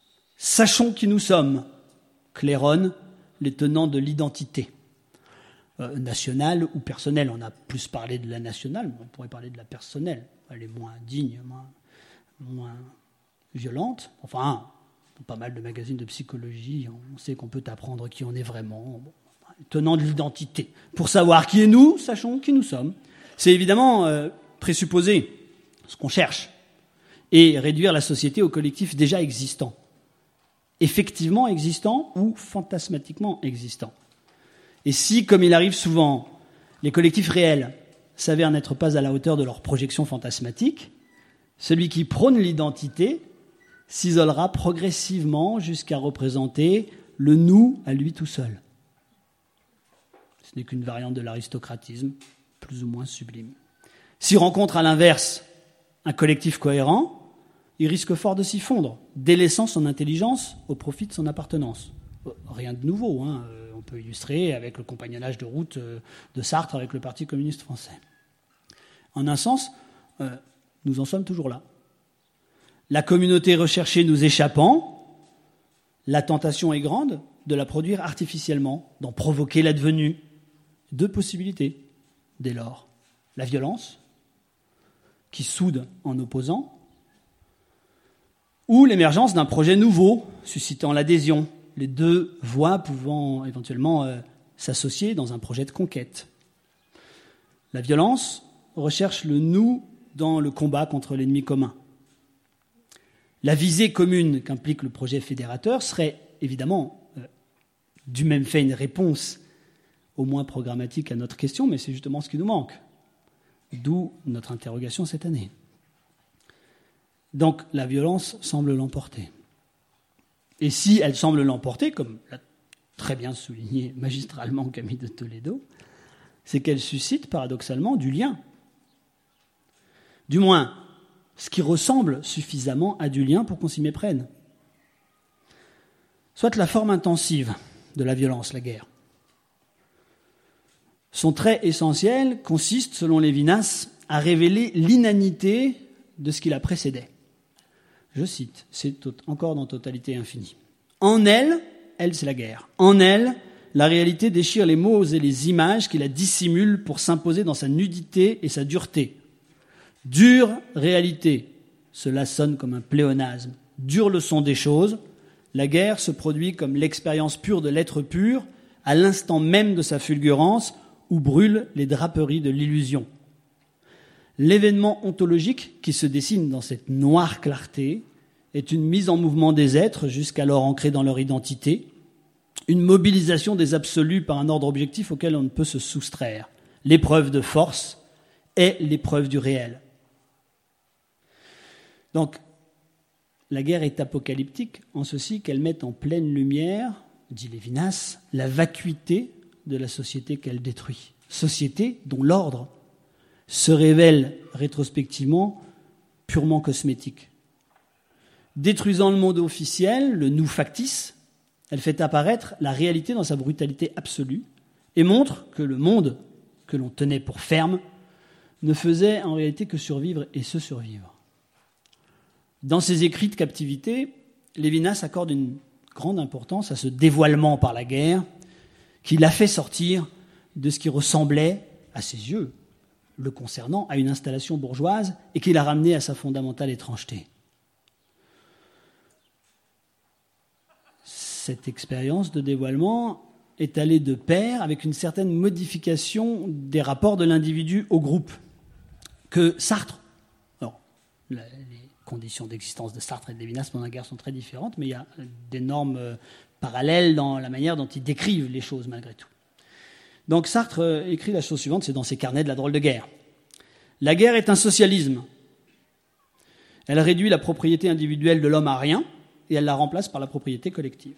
sachons qui nous sommes, claironne les tenants de l'identité. nationale ou personnelle. On a plus parlé de la nationale, mais on pourrait parler de la personnelle. Elle est moins digne, moins violente. Enfin, dans pas mal de magazines de psychologie, on sait qu'on peut apprendre qui on est vraiment, tenant de l'identité. Pour savoir qui est nous, sachons qui nous sommes. C'est évidemment présupposer ce qu'on cherche et réduire la société au collectif déjà existant. Effectivement existant ou fantasmatiquement existant. Et si, comme il arrive souvent, les collectifs réels s'avèrent n'être pas à la hauteur de leurs projections fantasmatiques, celui qui prône l'identité s'isolera progressivement jusqu'à représenter le nous à lui tout seul. Ce n'est qu'une variante de l'aristocratisme, plus ou moins sublime. S'il rencontre à l'inverse un collectif cohérent, il risque fort de s'y fondre, délaissant son intelligence au profit de son appartenance. Rien de nouveau, hein. On peut illustrer avec le compagnonnage de route de Sartre avec le Parti communiste français. En un sens, nous en sommes toujours là. La communauté recherchée nous échappant, la tentation est grande de la produire artificiellement, d'en provoquer l'advenue. Deux possibilités, dès lors. La violence, qui soude en opposant, ou l'émergence d'un projet nouveau, suscitant l'adhésion, les deux voies pouvant éventuellement s'associer dans un projet de conquête. La violence recherche le nous dans le combat contre l'ennemi commun. La visée commune qu'implique le projet fédérateur serait évidemment du même fait une réponse au moins programmatique à notre question, mais c'est justement ce qui nous manque. D'où notre interrogation cette année. Donc la violence semble l'emporter. Et si elle semble l'emporter, comme l'a très bien souligné magistralement Camille de Toledo, c'est qu'elle suscite paradoxalement du lien. Du moins, ce qui ressemble suffisamment à du lien pour qu'on s'y méprenne. Soit la forme intensive de la violence, la guerre. Son trait essentiel consiste, selon Lévinas, à révéler l'inanité de ce qui la précédait. Je cite, c'est encore dans Totalité infinie. En elle, c'est la guerre. En elle, la réalité déchire les mots et les images qui la dissimulent pour s'imposer dans sa nudité et sa dureté. Dure réalité, cela sonne comme un pléonasme. Dure leçon des choses, la guerre se produit comme l'expérience pure de l'être pur, à l'instant même de sa fulgurance, où brûlent les draperies de l'illusion. L'événement ontologique qui se dessine dans cette noire clarté est une mise en mouvement des êtres jusqu'alors ancrés dans leur identité, une mobilisation des absolus par un ordre objectif auquel on ne peut se soustraire. L'épreuve de force est l'épreuve du réel. Donc, la guerre est apocalyptique en ceci qu'elle met en pleine lumière, dit Lévinas, la vacuité de la société qu'elle détruit. Société dont l'ordre se révèle rétrospectivement purement cosmétique. Détruisant le monde officiel, le nous factice, elle fait apparaître la réalité dans sa brutalité absolue et montre que le monde que l'on tenait pour ferme ne faisait en réalité que survivre et se survivre. Dans ses écrits de captivité, Lévinas accorde une grande importance à ce dévoilement par la guerre qui l'a fait sortir de ce qui ressemblait, à ses yeux, le concernant, à une installation bourgeoise et qui l'a ramené à sa fondamentale étrangeté. Cette expérience de dévoilement est allée de pair avec une certaine modification des rapports de l'individu au groupe que Sartre, alors, les conditions d'existence de Sartre et de Lévinas pendant la guerre sont très différentes, mais il y a d'énormes parallèles dans la manière dont ils décrivent les choses malgré tout. Donc Sartre écrit la chose suivante, c'est dans ses carnets de la drôle de guerre. La guerre est un socialisme. Elle réduit la propriété individuelle de l'homme à rien et elle la remplace par la propriété collective.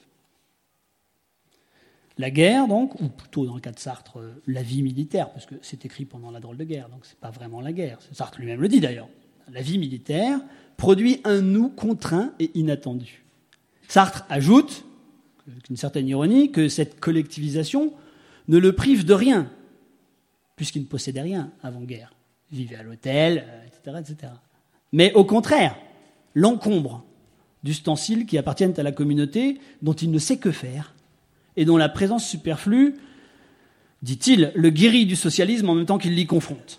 La guerre, donc, ou plutôt dans le cas de Sartre, la vie militaire, parce que c'est écrit pendant la drôle de guerre, donc c'est pas vraiment la guerre. Sartre lui-même le dit d'ailleurs. La vie militaire produit un nous contraint et inattendu. Sartre ajoute, avec une certaine ironie, que cette collectivisation ne le prive de rien, puisqu'il ne possédait rien avant-guerre. Il vivait à l'hôtel, etc., etc. Mais au contraire, l'encombre d'ustensiles qui appartiennent à la communauté, dont il ne sait que faire, et dont la présence superflue dit-il, le guérit du socialisme en même temps qu'il l'y confronte.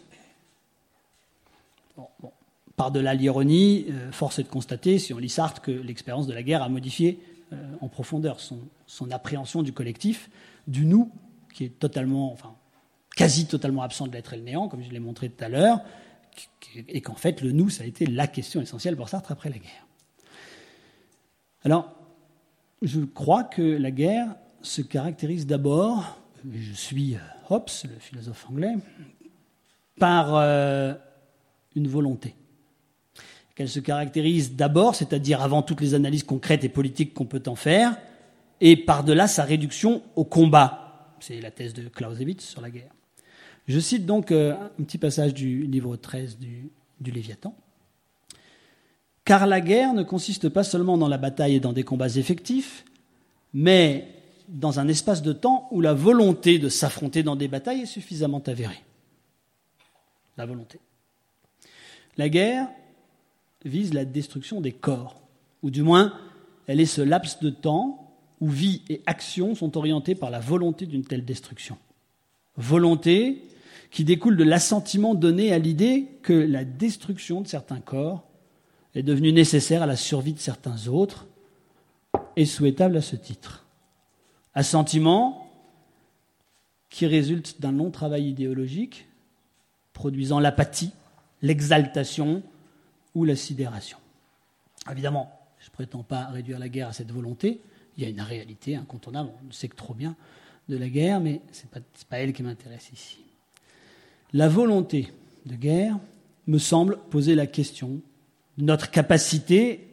Bon. Par-delà l'ironie, force est de constater, si on lit Sartre, que l'expérience de la guerre a modifié en profondeur son appréhension du collectif, du nous, qui est quasi totalement absent de l'être et le néant, comme je l'ai montré tout à l'heure, et qu'en fait, le nous, ça a été la question essentielle pour Sartre après la guerre. Alors, je crois que la guerre se caractérise d'abord, je suis Hobbes, le philosophe anglais, par une volonté. Qu'elle se caractérise d'abord, c'est-à-dire avant toutes les analyses concrètes et politiques qu'on peut en faire, et par-delà sa réduction au combat. C'est la thèse de Clausewitz sur la guerre. Je cite donc un petit passage du livre 13 du Léviathan. « Car la guerre ne consiste pas seulement dans la bataille et dans des combats effectifs, mais dans un espace de temps où la volonté de s'affronter dans des batailles est suffisamment avérée. » La volonté. La guerre vise la destruction des corps, ou du moins, elle est ce laps de temps où vie et action sont orientées par la volonté d'une telle destruction. Volonté qui découle de l'assentiment donné à l'idée que la destruction de certains corps est devenue nécessaire à la survie de certains autres et souhaitable à ce titre. Assentiment qui résulte d'un long travail idéologique produisant l'apathie, l'exaltation ou la sidération. Évidemment, je ne prétends pas réduire la guerre à cette volonté. Il y a une réalité incontournable, on sait que trop bien de la guerre, mais ce n'est pas elle qui m'intéresse ici. La volonté de guerre me semble poser la question de notre capacité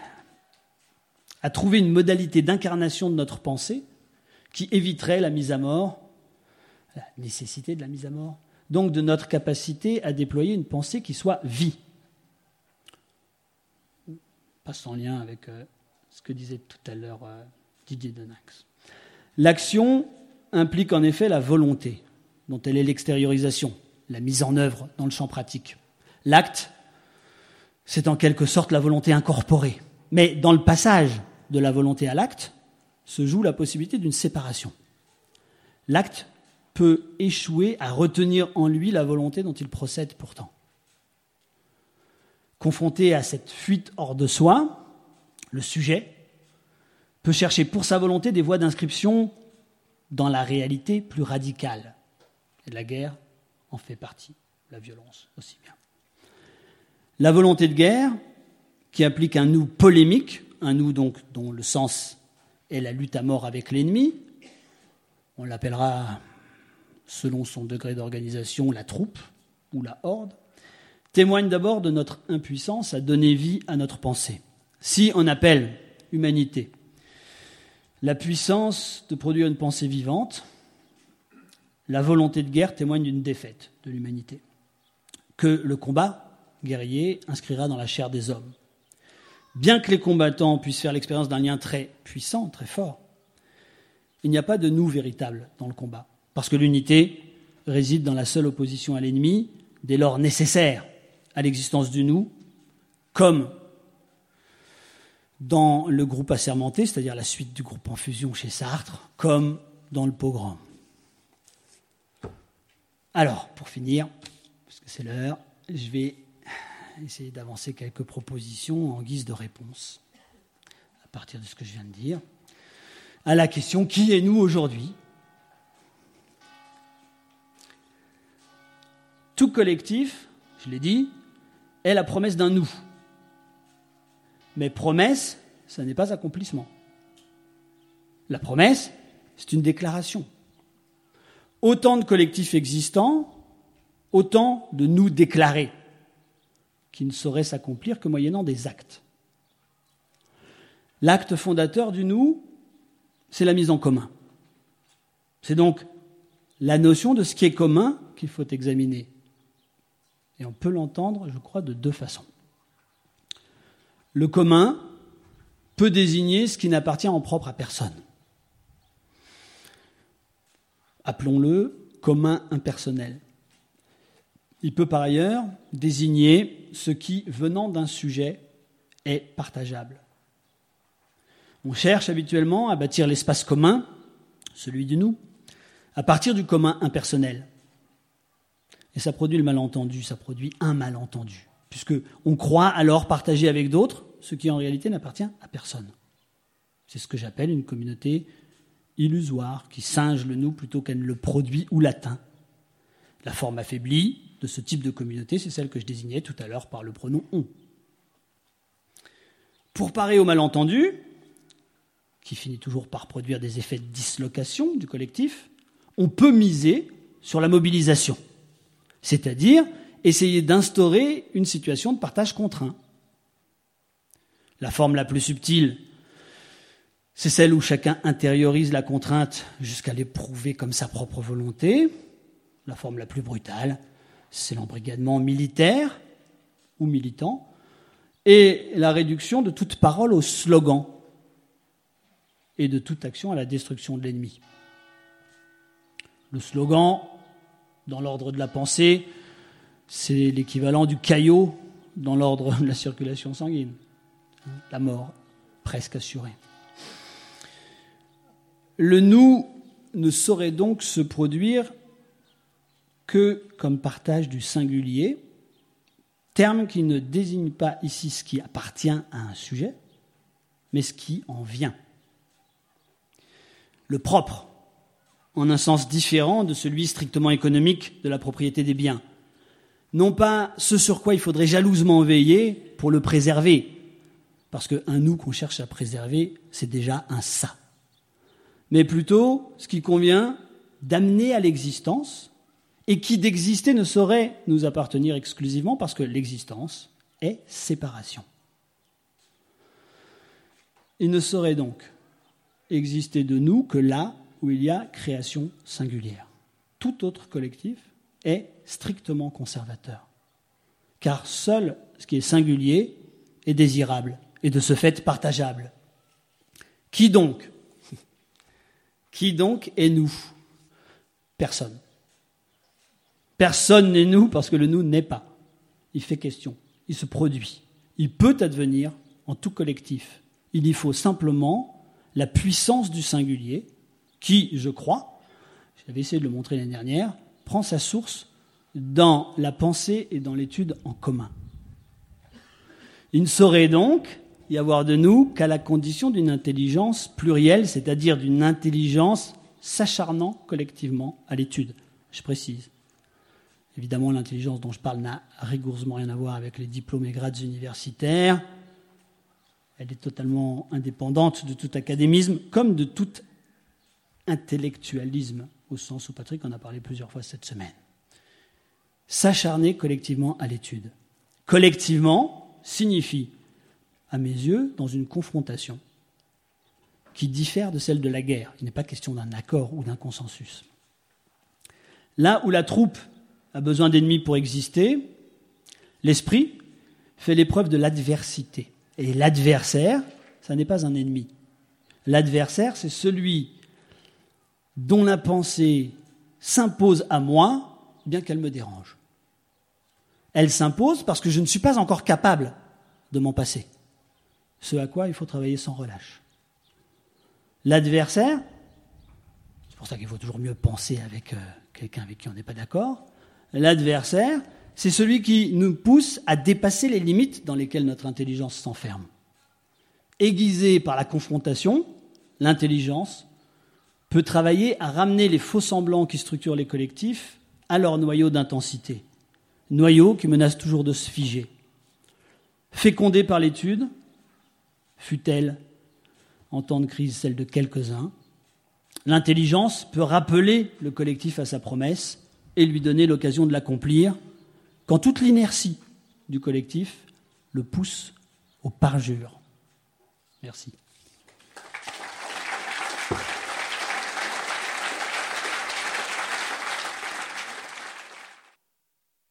à trouver une modalité d'incarnation de notre pensée qui éviterait la mise à mort, la nécessité de la mise à mort, donc de notre capacité à déployer une pensée qui soit vie. Pas sans lien avec ce que disait tout à l'heure Didier Denax. L'action implique en effet la volonté, dont elle est l'extériorisation, la mise en œuvre dans le champ pratique. L'acte, c'est en quelque sorte la volonté incorporée. Mais dans le passage de la volonté à l'acte, se joue la possibilité d'une séparation. L'acte peut échouer à retenir en lui la volonté dont il procède pourtant. Confronté à cette fuite hors de soi, le sujet peut chercher pour sa volonté des voies d'inscription dans la réalité plus radicale. Et la guerre en fait partie, la violence aussi bien. La volonté de guerre, qui implique un nous polémique, un nous donc dont le sens est la lutte à mort avec l'ennemi, on l'appellera, selon son degré d'organisation, la troupe ou la horde, témoigne d'abord de notre impuissance à donner vie à notre pensée. Si on appelle humanité la puissance de produire une pensée vivante, la volonté de guerre témoigne d'une défaite de l'humanité, que le combat guerrier inscrira dans la chair des hommes. Bien que les combattants puissent faire l'expérience d'un lien très puissant, très fort, il n'y a pas de nous véritable dans le combat, parce que l'unité réside dans la seule opposition à l'ennemi, dès lors nécessaire à l'existence du nous, comme dans le groupe assermenté, c'est-à-dire la suite du groupe en fusion chez Sartre, comme dans le pogrom. Alors, pour finir, parce que c'est l'heure, je vais essayer d'avancer quelques propositions en guise de réponse, à partir de ce que je viens de dire, à la question « Qui est nous aujourd'hui ?» Tout collectif, je l'ai dit, est la promesse d'un nous. Mais promesse, ça n'est pas accomplissement. La promesse, c'est une déclaration. Autant de collectifs existants, autant de nous déclarés, qui ne sauraient s'accomplir que moyennant des actes. L'acte fondateur du nous, c'est la mise en commun. C'est donc la notion de ce qui est commun qu'il faut examiner. Et on peut l'entendre, je crois, de deux façons. Le commun peut désigner ce qui n'appartient en propre à personne. Appelons-le commun impersonnel. Il peut par ailleurs désigner ce qui, venant d'un sujet, est partageable. On cherche habituellement à bâtir l'espace commun, celui du nous, à partir du commun impersonnel. Et ça produit le malentendu, ça produit un malentendu, puisqu'on croit alors partager avec d'autres ce qui en réalité n'appartient à personne. C'est ce que j'appelle une communauté illusoire, qui singe le nous plutôt qu'elle ne le produit ou l'atteint. La forme affaiblie de ce type de communauté, c'est celle que je désignais tout à l'heure par le pronom « on ». Pour parer au malentendu, qui finit toujours par produire des effets de dislocation du collectif, on peut miser sur la mobilisation, c'est-à-dire essayer d'instaurer une situation de partage contraint. La forme la plus subtile, c'est celle où chacun intériorise la contrainte jusqu'à l'éprouver comme sa propre volonté. La forme la plus brutale, c'est l'embrigadement militaire ou militant, et la réduction de toute parole au slogan et de toute action à la destruction de l'ennemi. Le slogan, dans l'ordre de la pensée, c'est l'équivalent du caillot dans l'ordre de la circulation sanguine. La mort, presque assurée. Le nous ne saurait donc se produire que comme partage du singulier, terme qui ne désigne pas ici ce qui appartient à un sujet, mais ce qui en vient. Le propre, en un sens différent de celui strictement économique de la propriété des biens. Non pas ce sur quoi il faudrait jalousement veiller pour le préserver, parce qu'un nous qu'on cherche à préserver, c'est déjà un ça. Mais plutôt ce qui convient d'amener à l'existence, et qui d'exister ne saurait nous appartenir exclusivement parce que l'existence est séparation. Il ne saurait donc exister de nous que là où il y a création singulière. Tout autre collectif est strictement conservateur, car seul ce qui est singulier est désirable et de ce fait partageable. Qui donc est nous ? Personne. Personne n'est nous parce que le nous n'est pas. Il fait question, il se produit. Il peut advenir en tout collectif. Il y faut simplement la puissance du singulier qui, je crois, j'avais essayé de le montrer l'année dernière, prend sa source dans la pensée et dans l'étude en commun. Il ne saurait donc y avoir de nous qu'à la condition d'une intelligence plurielle, c'est-à-dire d'une intelligence s'acharnant collectivement à l'étude. Je précise. Évidemment, l'intelligence dont je parle n'a rigoureusement rien à voir avec les diplômes et grades universitaires. Elle est totalement indépendante de tout académisme, comme de tout intellectualisme, au sens où Patrick en a parlé plusieurs fois cette semaine. S'acharner collectivement à l'étude. Collectivement signifie, à mes yeux, dans une confrontation qui diffère de celle de la guerre. Il n'est pas question d'un accord ou d'un consensus. Là où la troupe a besoin d'ennemis pour exister, l'esprit fait l'épreuve de l'adversité. Et l'adversaire, ça n'est pas un ennemi. L'adversaire, c'est celui dont la pensée s'impose à moi, bien qu'elle me dérange. Elle s'impose parce que je ne suis pas encore capable de m'en passer. Ce à quoi il faut travailler sans relâche. L'adversaire, c'est pour ça qu'il faut toujours mieux penser avec quelqu'un avec qui on n'est pas d'accord. L'adversaire, c'est celui qui nous pousse à dépasser les limites dans lesquelles notre intelligence s'enferme. Aiguisée par la confrontation, l'intelligence peut travailler à ramener les faux-semblants qui structurent les collectifs à leur noyau d'intensité, noyau qui menace toujours de se figer. Fécondée par l'étude, fut-elle, en temps de crise, celle de quelques-uns, l'intelligence peut rappeler le collectif à sa promesse et lui donner l'occasion de l'accomplir quand toute l'inertie du collectif le pousse au parjure. Merci.